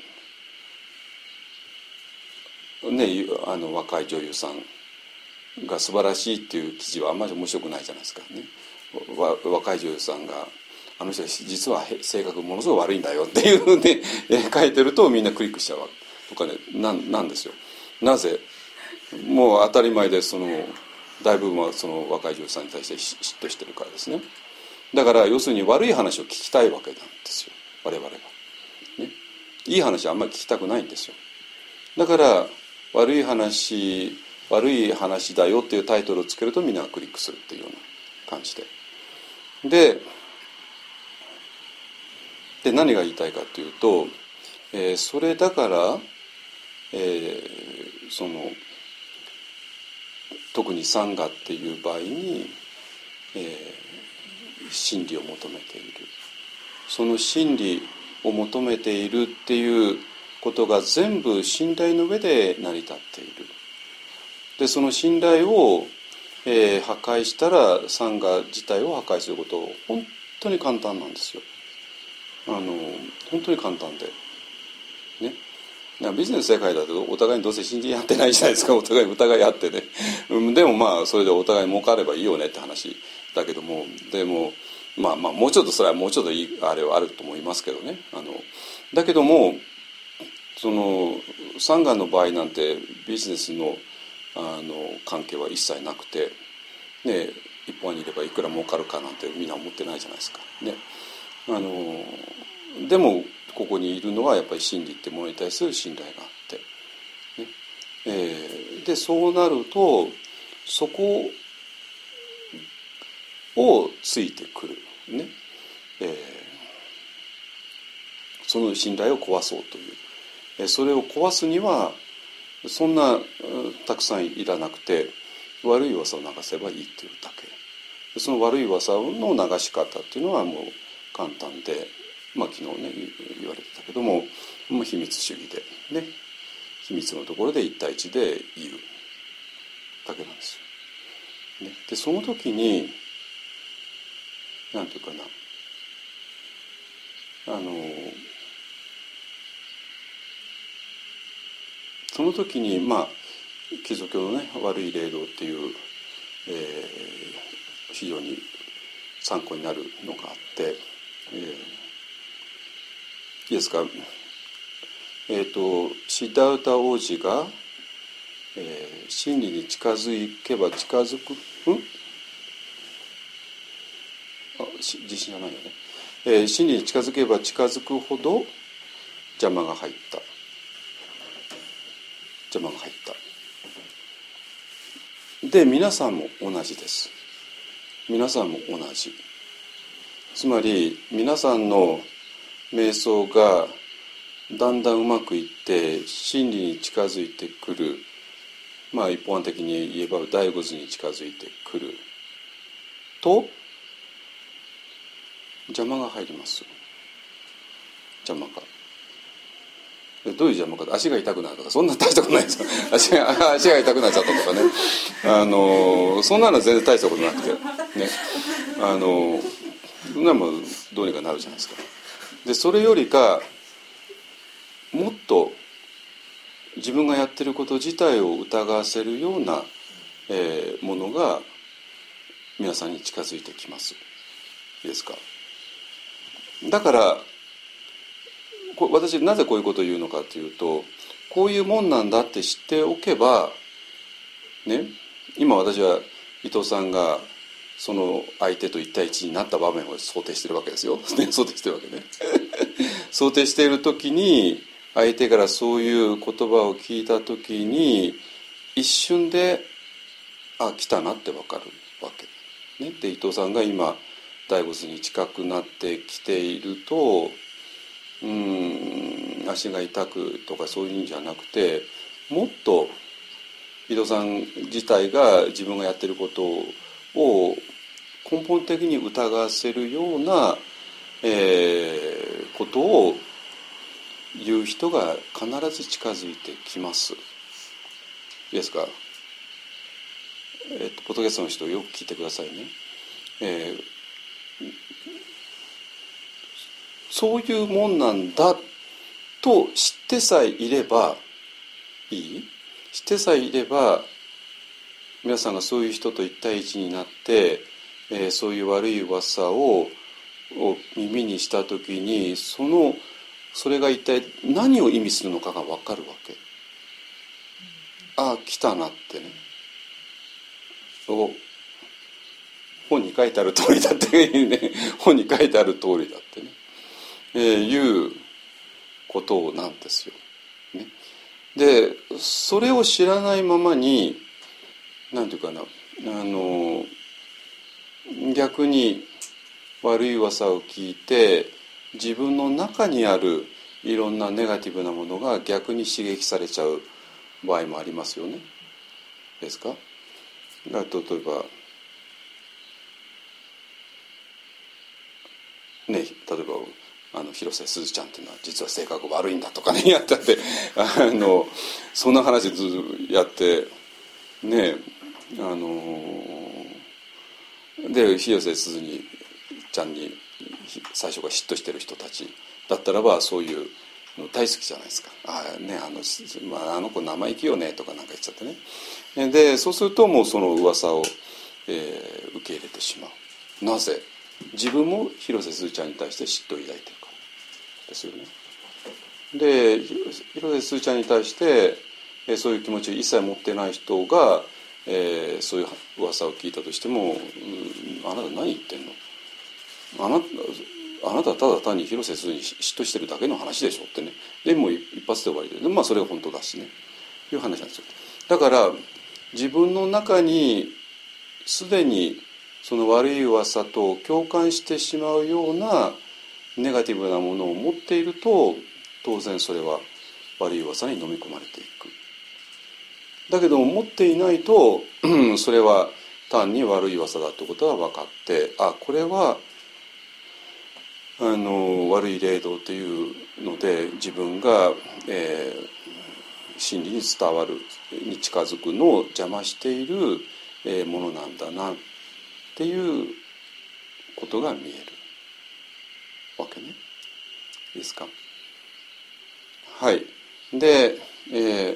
ね、あの若い女優さんが素晴らしいっていう記事はあんまり面白くないじゃないですかね。わ若い女優さんがあの人実は性格ものすごい悪いんだよっていうね書いてるとみんなクリックしちゃうとかね、な ん, なんですよ。なぜ？もう当たり前で、その大部分はその若い女優さんに対して嫉妬してるからですね。だから要するに悪い話を聞きたいわけなんですよ、我々は、ね、いい話はあんまり聞きたくないんですよ。だから悪い話悪い話だよっていうタイトルをつけるとみんながクリックするっていうような感じで、でで何が言いたいかというと、えー、それだから、えー、その特にサンガっていう場合に、えー、真理を求めている、その真理を求めているっていうことが全部信頼の上で成り立っている。でその信頼を、えー、破壊したらサンガ自体を破壊すること本当に簡単なんですよ。あの本当に簡単でね。ビジネス世界だとお互いにどうせ信じ合ってないじゃないですか。お互い疑い合ってねでもまあそれでお互い儲かればいいよねって話だけども、でもまあまあもうちょっとそれはもうちょっといいあれはあると思いますけどね。あのだけどもそのサンガの場合なんてビジネスのあの関係は一切なくて、ね、一本にいればいくら儲かるかなんてみんな思ってないじゃないですか、ね、あのでもここにいるのはやっぱり真理ってものに対する信頼があって、ねえー、でそうなるとそこをついてくる、ねえー、その信頼を壊そうという、えー、それを壊すにはそんなたくさんいらなくて悪い噂を流せばいいというだけ。その悪い噂の流し方っていうのはもう簡単で、まあ昨日ね言われてたけども、もう秘密主義でね、秘密のところで一対一で言うだけなんですよ、ね、でその時になんていうかな、あのその時にまあキリスト教のね悪い霊道っていう、えー、非常に参考になるのがあって、えー、いいですか、えーとシッダータ王子が、えー、真理に近づけば近づくんあ自信じゃないよね、えー、真理に近づけば近づくほど邪魔が入った邪魔が入ったで皆さんも同じです。皆さんも同じ。つまり皆さんの瞑想がだんだんうまくいって真理に近づいてくる、まあ一般的に言えば第五図に近づいてくると邪魔が入ります。邪魔がどういう邪魔か、足が痛くなるとかそんな大したことないですよ足が、足が痛くなっちゃったとかね、あのそんなのは全然大したことなくてね、あのそんなのもどうにかなるじゃないですか。でそれよりかもっと自分がやってること自体を疑わせるような、えー、ものが皆さんに近づいてきます。 いいですか。だからこ私なぜこういうことを言うのかというと、こういうもんなんだって知っておけばね、今私は伊藤さんがその相手と一対一になった場面を想定してるわけですよ、ね、想定してるわけね想定している時に相手からそういう言葉を聞いた時に一瞬であ来たなって分かるわけ、ね、で伊藤さんが今大仏に近くなってきていると、うーん足が痛くとかそういうんじゃなくて、もっと伊藤さん自体が自分がやってることを根本的に疑わせるような、えー、ことを言う人が必ず近づいてきます。いいですか。えっと、ポッドキャストの人よく聞いてくださいね。えー、そういうもんなんだと知ってさえいればいい知ってさえいれば、皆さんがそういう人と一対一になって、えー、そういう悪い噂をを耳にしたときに、そのそれが一体何を意味するのかが分かるわけ。ああ来たなってね、お本に書いてある通りだってね本に書いてある通りだってね、えー、いうことなんですよ、ね。でそれを知らないままになんていうかな、あの逆に悪い噂を聞いて自分の中にあるいろんなネガティブなものが逆に刺激されちゃう場合もありますよね。ですか。例えばね、例えばあの広瀬すずちゃんっていうのは実は性格悪いんだとかねやったってあのそんな話ずっとやってね、あので広瀬すずにちゃんに最初から嫉妬してる人たちだったらばそういうの大好きじゃないですか。ああ、ね、あの、まあ、あの子生意気よねとかなんか言っちゃってね。でそうするともうその噂を、えー、受け入れてしまう。なぜ？自分も広瀬すずちゃんに対して嫉妬を抱いてるからですよね。で広瀬すずちゃんに対して、えー、そういう気持ちを一切持ってない人が、えー、そういう噂を聞いたとしても、うん、あなた何言ってんの、あなあなたはただ単に広瀬すずに嫉妬してるだけの話でしょってね。でもう一発で終わりで、まあそれが本当だしね、いう話なんですよ。だから自分の中にすでにその悪い噂と共感してしまうようなネガティブなものを持っていると、当然それは悪い噂に飲み込まれていく。だけども持っていないとそれは単に悪い噂だということが分かって、あ、これはあの悪い霊道というので自分が、えー、真理に伝わるに近づくのを邪魔している、えー、ものなんだなっていうことが見えるわけね。いいですか。はい。で、え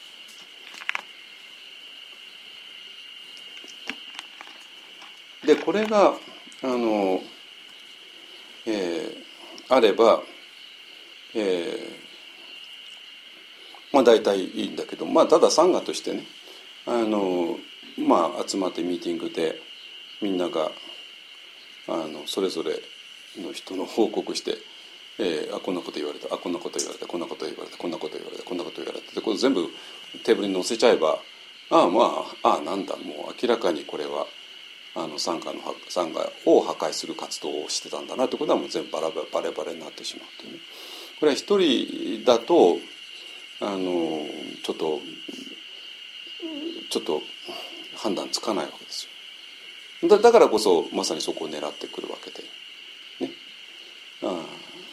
ー、でこれがあのえー、あれば、えー、まあ大体いいんだけど、まあただサンガとしてね、あのまあ集まってミーティングでみんながあのそれぞれの人の報告して、えー、あこんなこと言われた、あこんなこと言われた、こんなこと言われた、こんなこと言われた、こんなこと言われたで、これ全部テーブルに載せちゃえば、ああまあああなんだ、もう明らかにこれはあのサンガのサンガを破壊する活動をしてたんだなということはもう全部バラバラバレバレになってしまうというね。これは一人だとあのちょっとちょっと判断つかないわけですよ。だ, だからこそまさにそこを狙ってくるわけで、ね、あ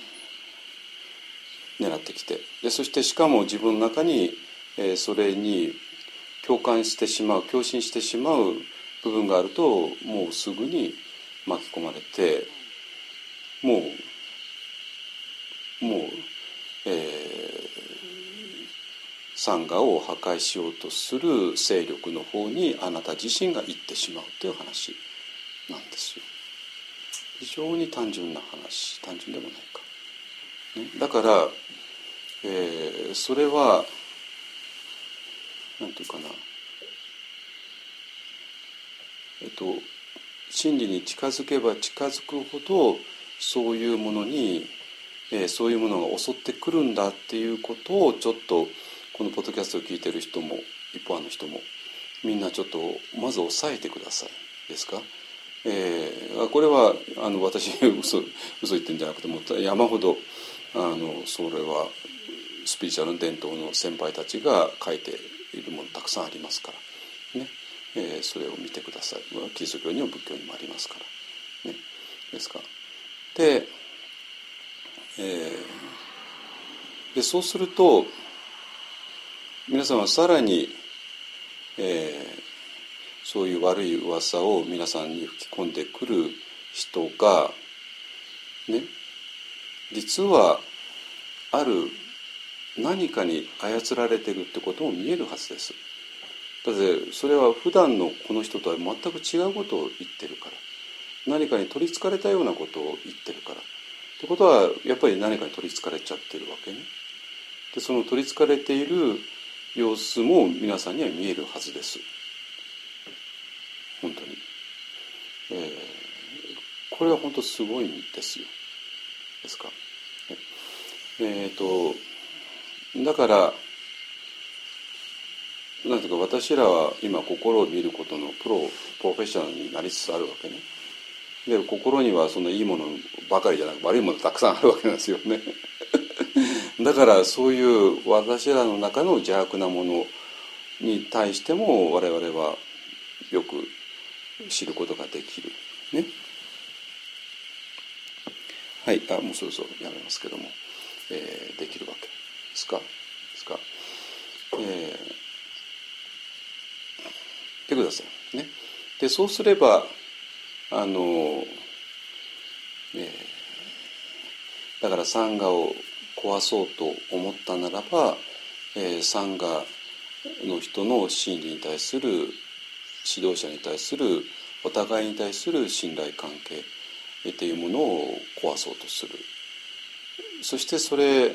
狙ってきて、でそしてしかも自分の中に、えー、それに共感してしまう、共振してしまう部分があるともうすぐに巻き込まれて、もうもう、えー、サンガを破壊しようとする勢力の方にあなた自身が行ってしまうという話なんですよ。い非常に単純な話、単純でもないか、ね、だから、えー、それはなんていうかな、えっと真理に近づけば近づくほどそういうものに、えー、そういうものが襲ってくるんだっていうことをちょっとこのポッドキャストを聞いてる人も一般の人もみんなちょっとまず押さえてくださいですか。えー、これはあの私嘘嘘言ってるんじゃなくても山ほどあのそれはスピリチュアルの伝統の先輩たちが書いているものたくさんありますからね、えー、それを見てください。キリスト教にも仏教にもありますからね、ですか。で、えー、でそうすると皆さんはさらに、えー、そういう悪い噂を皆さんに吹き込んでくる人がね、実はある何かに操られてるってことも見えるはずです。だってそれは普段のこの人とは全く違うことを言ってるから、何かに取りつかれたようなことを言ってるからってことはやっぱり何かに取りつかれちゃってるわけね。でその取りつかれている様子も皆さんには見えるはずです。本当に、えー、これは本当すごいんですよ。ですか。えーとだからなんていうか私らは今心を見ることのプロプロフェッショナルになりつつあるわけね。で心にはそのいいものばかりじゃなく悪いものたくさんあるわけなんですよね。だからそういう私らの中の邪悪なものに対しても我々はよく知ることができるね。はい、あもうそろそろやめますけども、えー、できるわけですかですか、えー、見てくださいね。でそうすればあの、えー、だからサンガを壊そうと思ったならば、えー、サンガの人の真理に対する指導者に対するお互いに対する信頼関係っていうものを壊そうとする。そしてそれ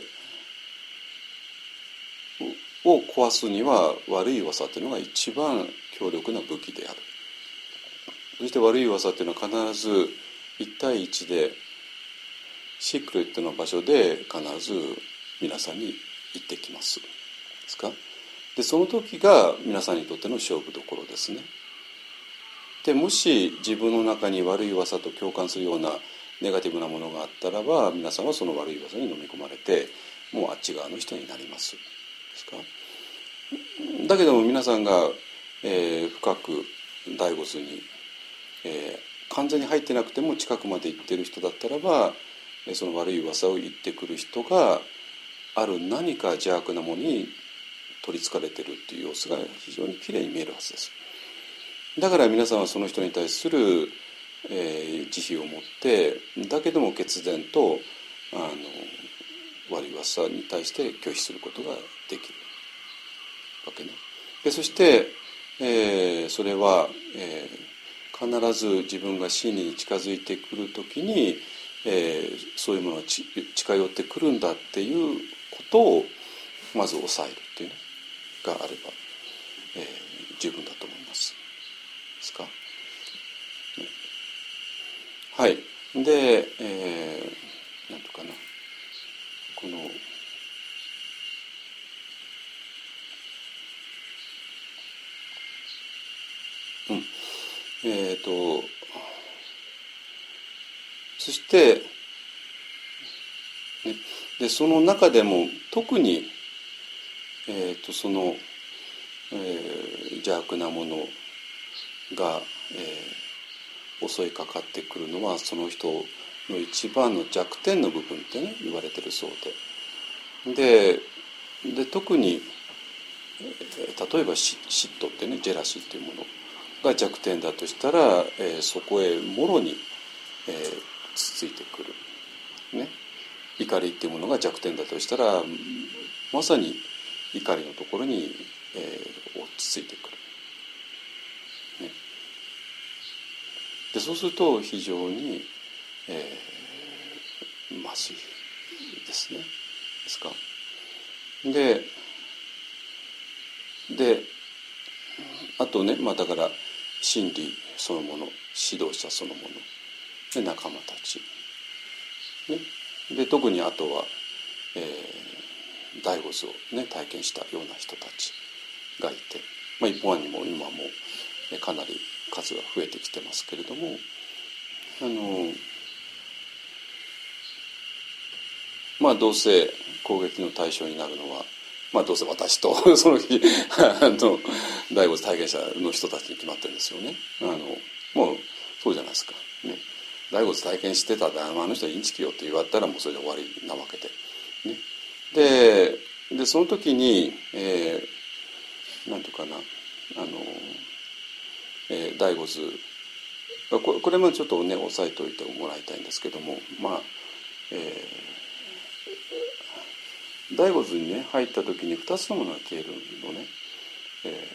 を壊すには悪い噂というのが一番強力な武器である。そして悪い噂というのは必ず一対一でシークレットな場所で必ず皆さんに言ってきますですか。でその時が皆さんにとっての勝負どころですね。でもし自分の中に悪い噂と共感するようなネガティブなものがあったらば皆さんはその悪い噂に飲み込まれてもうあっち側の人になりますですか。だけども皆さんが、えー、深く第五図に、えー、完全に入ってなくても近くまで行ってる人だったらばその悪い噂を言ってくる人がある何か邪悪なものに取りつかれてるっていう様子が非常にきれいに見えるはずです。だから皆さんはその人に対する、えー、慈悲を持ってだけども決然とあの悪い噂に対して拒否することができるわけね。でそして、えー、それは、えー、必ず自分が真理に近づいてくるときに、えー、そういうものがち近寄ってくるんだっていうことをまず抑えるっていうのがあれば、えー、十分だと思いますですか、ね、はいで、えー、なんとかなこのうんえっ、ー、とそして、ね、でその中でも特に、えー、とその、えー、邪悪なものが、えー、襲いかかってくるのはその人の一番の弱点の部分ってね言われてるそうで、で、で特に、えー、例えば嫉妬ってねジェラシーっていうものが弱点だとしたら、えー、そこへもろに、えー、つついてくる、ね、怒りっていうものが弱点だとしたらまさに怒りのところに、えー、落ち着いてくる、ね、でそうすると非常に、 えー、麻酔ですね。ですか。で、で、あとね、まあだから真理そのもの、指導者そのもの、で仲間たち、ね、で特にあとは、えー、大仏をね体験したような人たちがいて、まあ一般にも今もかなり数が増えてきてますけれども、あのまあどうせ攻撃の対象になるのは、まあどうせ私とその日あの大仏体験者の人たちに決まってるんですよね。あのもうそうじゃないですか、ね、大仏体験してたらあの人はインチキよって言われたらもうそれで終わりなわけで、ね、で, でその時に、えー、なんていうかな、あの、えー、大仏こ, これもちょっとね押さえておいてもらいたいんですけども、まあ、えー、大仏にね入った時にふたつのものが消えるのね、え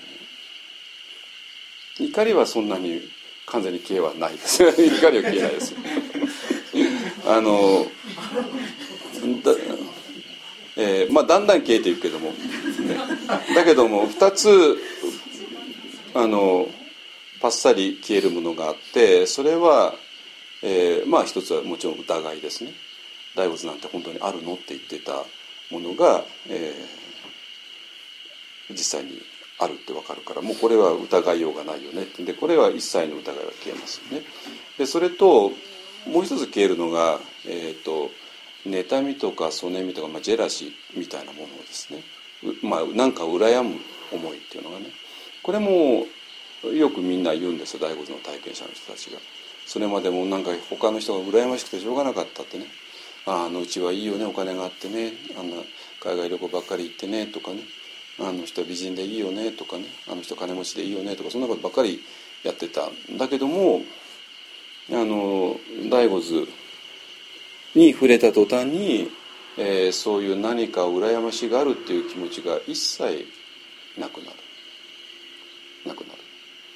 ー、怒りはそんなに完全に消えはないです怒りは消えないですあのだ、えーまあ、だんだん消えていくけども、ね、だけどもふたつあのパッサリ消えるものがあって、それは、えー、まあ一つはもちろん疑いですね。大仏なんて本当にあるのって言ってたものが、えー、実際にあるって分かるから、もうこれは疑いようがないよね。でこれは一切の疑いが消えますよね。でそれともう一つ消えるのが、えーと、妬みとかそねみとか、まあ、ジェラシーみたいなものですね。まあなんか羨む思いっていうのがね、これもよくみんな言うんですよ、大仏の体験者の人たちが。それまでもなんか他の人が羨ましくてしょうがなかったってね、あ, あのうちはいいよね、お金があってね、あんな海外旅行ばっかり行ってねとかね、あの人は美人でいいよねとかね、あの人金持ちでいいよねとか、そんなことばっかりやってたんだけども、あの大仏に触れた途端に、えー、そういう何かを羨ましがるっていう気持ちが一切なくなるなくなる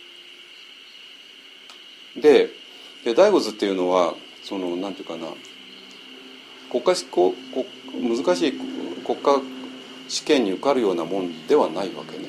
で, で大仏っていうのはそのなんていうかな、国家ここ難しい国家試験に受かるようなもんではないわけね。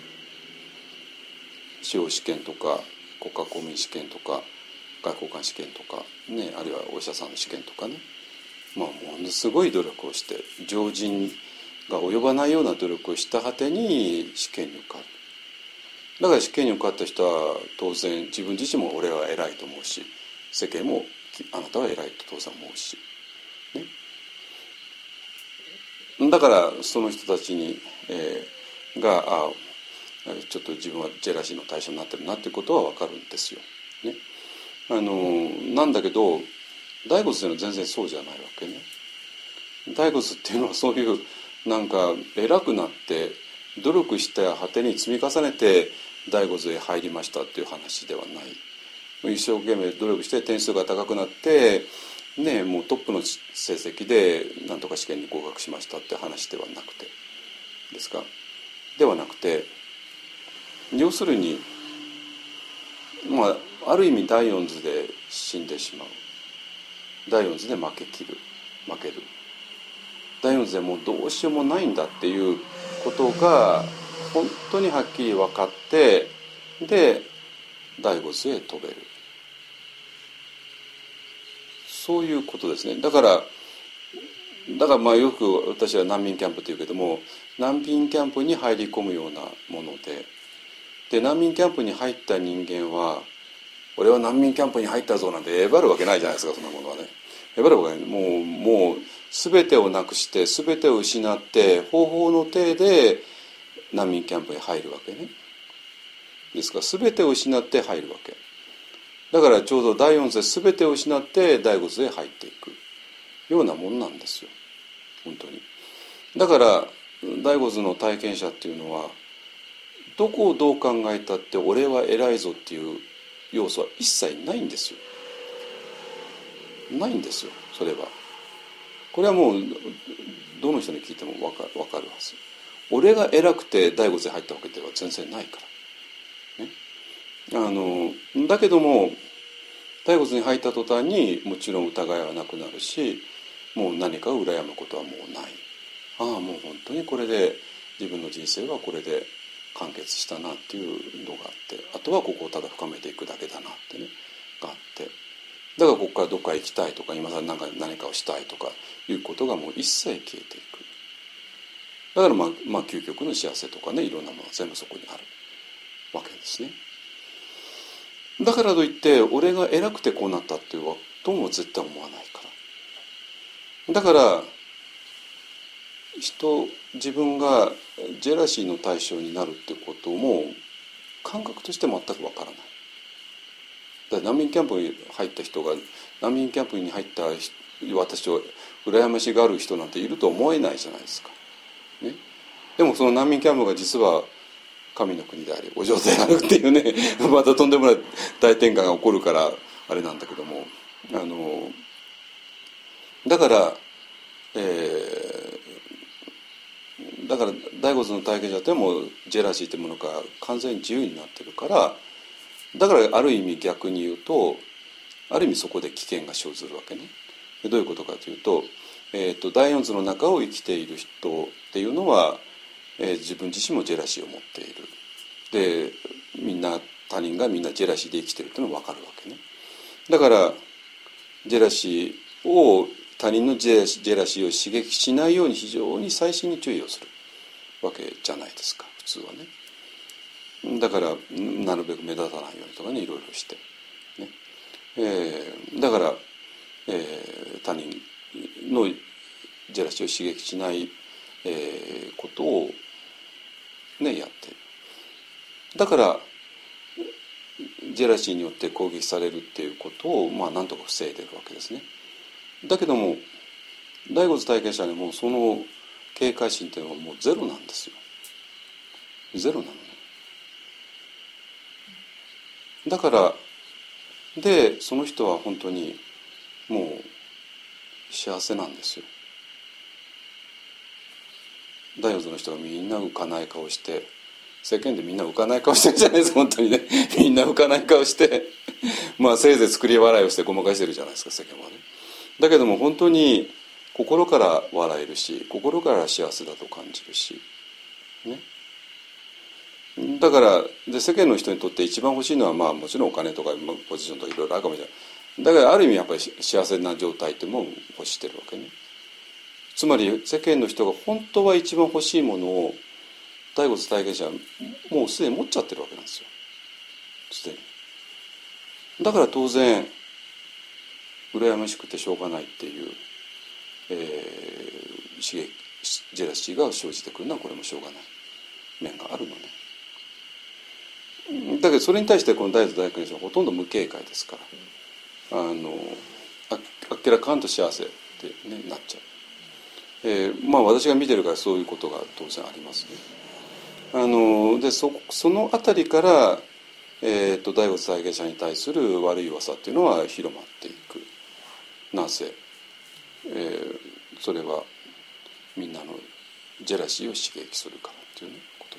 司法試験とか国家公務員試験とか外交官試験とかね、あるいはお医者さんの試験とかね、まあものすごい努力をして常人が及ばないような努力をした果てに試験に受かる。だから試験に受かった人は当然自分自身も俺は偉いと思うし、世間もあなたは偉いと当然思うし、ね、だからその人たちに、えー、があちょっと自分はジェラシーの対象になってるなっていうことは分かるんですよ、ね、あのなんだけど大仏っていうのは全然そうじゃないわけね。大仏っていうのはそういうなんか偉くなって努力した果てに積み重ねて大仏へ入りましたっていう話ではない。一生懸命努力して点数が高くなってね、もうトップの成績でなんとか試験に合格しましたって話ではなくてですか。ではなくて、要するにまあある意味第四図で死んでしまう。第四図で負けきる負ける。第四図でもうどうしようもないんだっていうことが本当にはっきり分かって、で第五図へ飛べる、そういうことですね。だからだからまあよく私は難民キャンプというけども、難民キャンプに入り込むようなもので、で難民キャンプに入った人間は俺は難民キャンプに入ったぞなんてえばるわけないじゃないですか。そんなものはねえばるわけない。もうもう全てをなくして全てを失って方法の体で難民キャンプに入るわけね。ですから全てを失って入るわけだから、ちょうど第四図で全てを失って第五図へ入っていくようなもんなんですよ、本当に。だから第五図の体験者っていうのはどこをどう考えたって俺は偉いぞっていう要素は一切ないんですよ。ないんですよ、それは。これはもうどの人に聞いても分かる、分かるはず。俺が偉くて第五図へ入ったわけでは全然ないから、ね、あのだけども大骨に入った途端にもちろん疑いはなくなるし、もう何かを羨むことはもうない。ああもう本当にこれで自分の人生はこれで完結したなっていうのがあって、あとはここをただ深めていくだけだなってねがあって、だからここからどっか行きたいとか今さら何か何かをしたいとかいうことがもう一切消えていく。だからまあ、まあ、究極の幸せとかね、いろんなものが全部そこにあるわけですね。だからといって俺が偉くてこうなったっていうとも絶対思わないから。だから人自分がジェラシーの対象になるってことも感覚として全くわからない。だから難民キャンプに入った人が難民キャンプに入った私を羨ましがる人なんていると思えないじゃないですか、ね、でもその難民キャンプが実は神の国でありお嬢であるっていうねまたとんでもない大転換が起こるからあれなんだけども、あのだから、えー、だから大骨の体験者ってもジェラシーってものが完全に自由になってるから、だからある意味逆に言うとある意味そこで危険が生ずるわけね。どういうことかというと、えー、と第四図の中を生きている人っていうのは、えー、自分自身もジェラシーを持っている。でみんな他人がみんなジェラシーで生きてるっていうのが分かるわけね。だからジェラシーを他人のジェラシー、ジェラシーを刺激しないように非常に細心に注意をするわけじゃないですか普通はね。だからなるべく目立たないようにとかねいろいろして、ねえー、だから、えー、他人のジェラシーを刺激しない、えー、ことをねやっている。だからジェラシーによって攻撃されるっていうことをまあなんとか防いでるわけですね。だけども大骨体験者にもその警戒心っていうのはもうゼロなんですよ。ゼロなのね。だからでその人は本当にもう幸せなんですよ。大骨の人がみんな浮かない顔して世間でみんな浮かない顔してるじゃないですか本当にねみんな浮かない顔してまあせいぜい作り笑いをしてごまかしてるじゃないですか世間はね。だけども本当に心から笑えるし心から幸せだと感じるしね。だからで世間の人にとって一番欲しいのはまあもちろんお金とかポジションとかいろいろあるかもしれない。だからある意味やっぱり幸せな状態ってものを欲してるわけね。つまり世間の人が本当は一番欲しいものを大骨体験者はもうすでに持っちゃってるわけなんですよすでに。だから当然羨ましくてしょうがないっていう、えー、刺激ジェラシーが生じてくるのはこれもしょうがない面があるのね。だけどそれに対してこの大骨体験者はほとんど無警戒ですから、あのああっけらかんと幸せって、ね、なっちゃう。えー、まあ私が見てるからそういうことが当然ありますね。あので そ, そのあたりから、えー、と大骨体験者に対する悪い噂っていうのは広まっていく。なぜ、えー、それはみんなのジェラシーを刺激するからっていうこと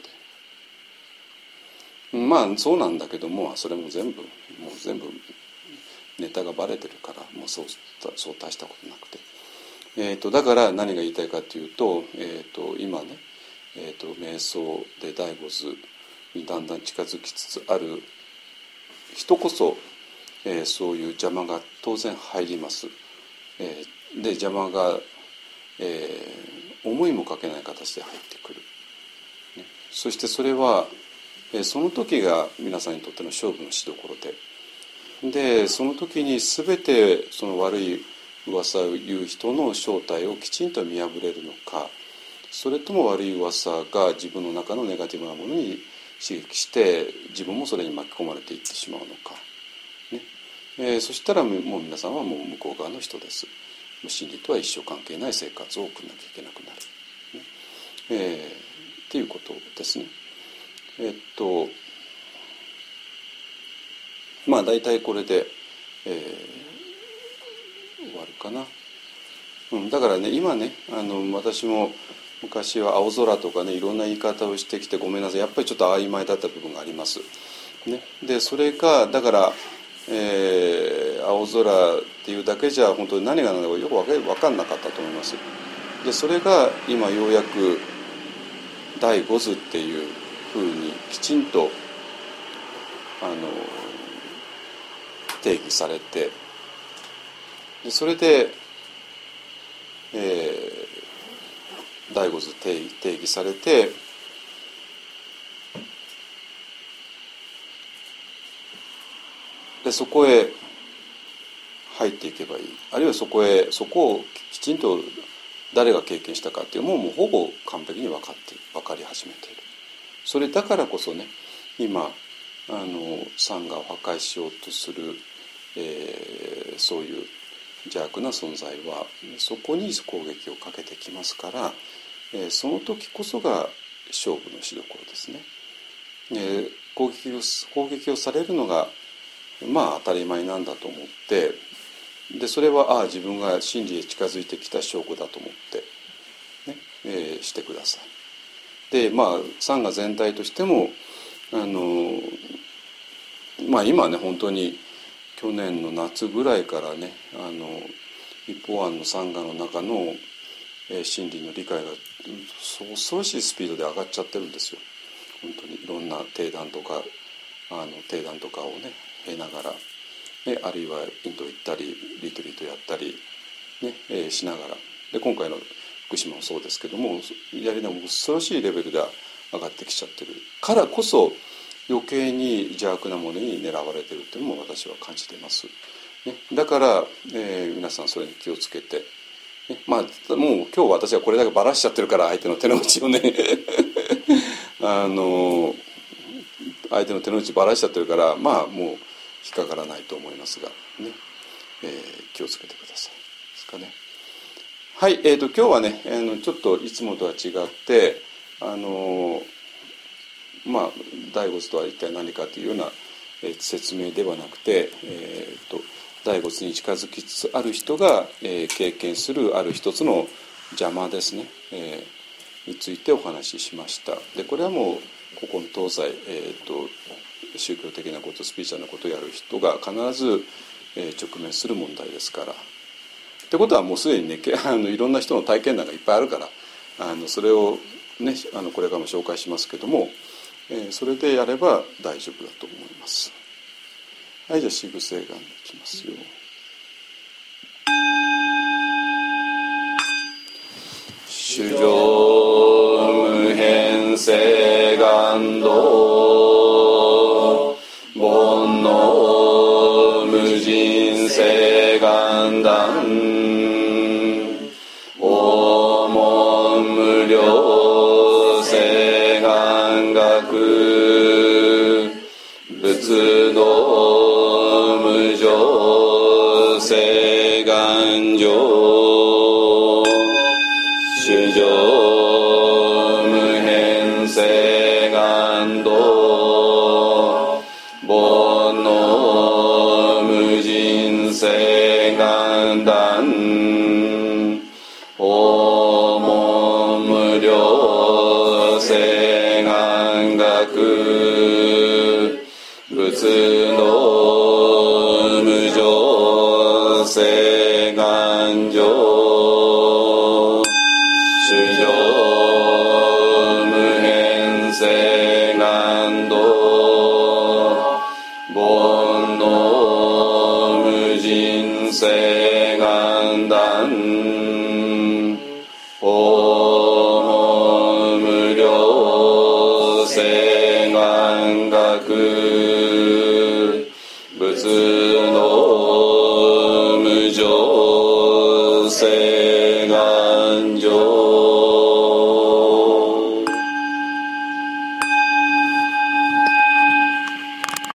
で、まあそうなんだけどもそれも全部もう全部ネタがバレてるからもうそうそう大したことなくて、えー、とだから何が言いたいかというと、えー、と今ね、えー、と瞑想で大骨にだんだん近づきつつある人こそ、えー、そういう邪魔が当然入ります。えー、で邪魔が、えー、思いもかけない形で入ってくる、ね、そしてそれは、えー、その時が皆さんにとっての勝負のしどころで、でその時に全てその悪い噂を言う人の正体をきちんと見破れるのか、それとも悪い噂が自分の中のネガティブなものに刺激して自分もそれに巻き込まれていってしまうのか、ねえー、そしたらもう皆さんはもう向こう側の人です。真理とは一生関係ない生活を送らなきゃいけなくなる、ねえー、っていうことですね。えー、っとまあ大体これで、えー、終わるかな、うん、だからね今ねあの私も昔は青空とかねいろんな言い方をしてきてごめんなさいやっぱりちょっと曖昧だった部分があります、ね、でそれがだから、えー、 青空っていうだけじゃ本当に何が何だかよく分かんなかったと思います。でそれが今ようやく第五図っていうふうにきちんとあの定義されて、でそれで、えー、第五図定義、定義されて、でそこへ入っていけばいい、あるいはそこへそこをきちんと誰が経験したかっていうのももうほぼ完璧に分かって分かり始めている。それだからこそね、今あのサンガを破壊しようとする、えー、そういう邪悪な存在はそこに攻撃をかけてきますから、えー、その時こそが勝負のしどころですね。えー、攻撃を攻撃をされるのがまあ当たり前なんだと思って、でそれはああ自分が真理へ近づいてきた証拠だと思って、ねえー、してください。でまあサンガ全体としてもあのまあ今ね本当に去年の夏ぐらいからね、あの一方案のサンガの中の、えー、真理の理解が恐ろしいスピードで上がっちゃってるんですよ。本当にいろんな定談とかあの定談とかをね経ながら、ね、あるいはインド行ったりリトリートやったり、ねえー、しながらで今回の福島もそうですけどもやりながら恐ろしいレベルで上がってきちゃってるからこそ余計に邪悪なものに狙われてるっていうのも私は感じています、ね、だから、えー、皆さんそれに気をつけて、ね、まあもう今日私はこれだけバラしちゃってるから相手の手の内をねあの相手の手の内バラしちゃってるからまあもう引っかからないと思いますがね、えー、気をつけてくださいですかね。はい、えーと今日はねあのちょっといつもとは違ってあのまあ第五図とは一体何かというような、えー、説明ではなくて、えーと第五図に近づきつつある人が、えー、経験するある一つの邪魔ですね、えー、についてお話ししました。でこれはもうここの東西、えーと宗教的なことスピリチュアルなことをやる人が必ず、えー、直面する問題ですから。ってことはもうすでにねあのいろんな人の体験談がいっぱいあるからあのそれを、ね、あのこれからも紹介しますけども、えー、それでやれば大丈夫だと思います。はい、じゃあ四部聖願いきますよ。主上無変聖願道煩悩無尽聖願断応問無量聖願学仏道無常聖願上主上無変聖願道煩悩無尽聖願断応問無量聖願学仏道無常聖願上主上無変聖願道煩悩無尽聖願断応問無量聖願学仏道無常聖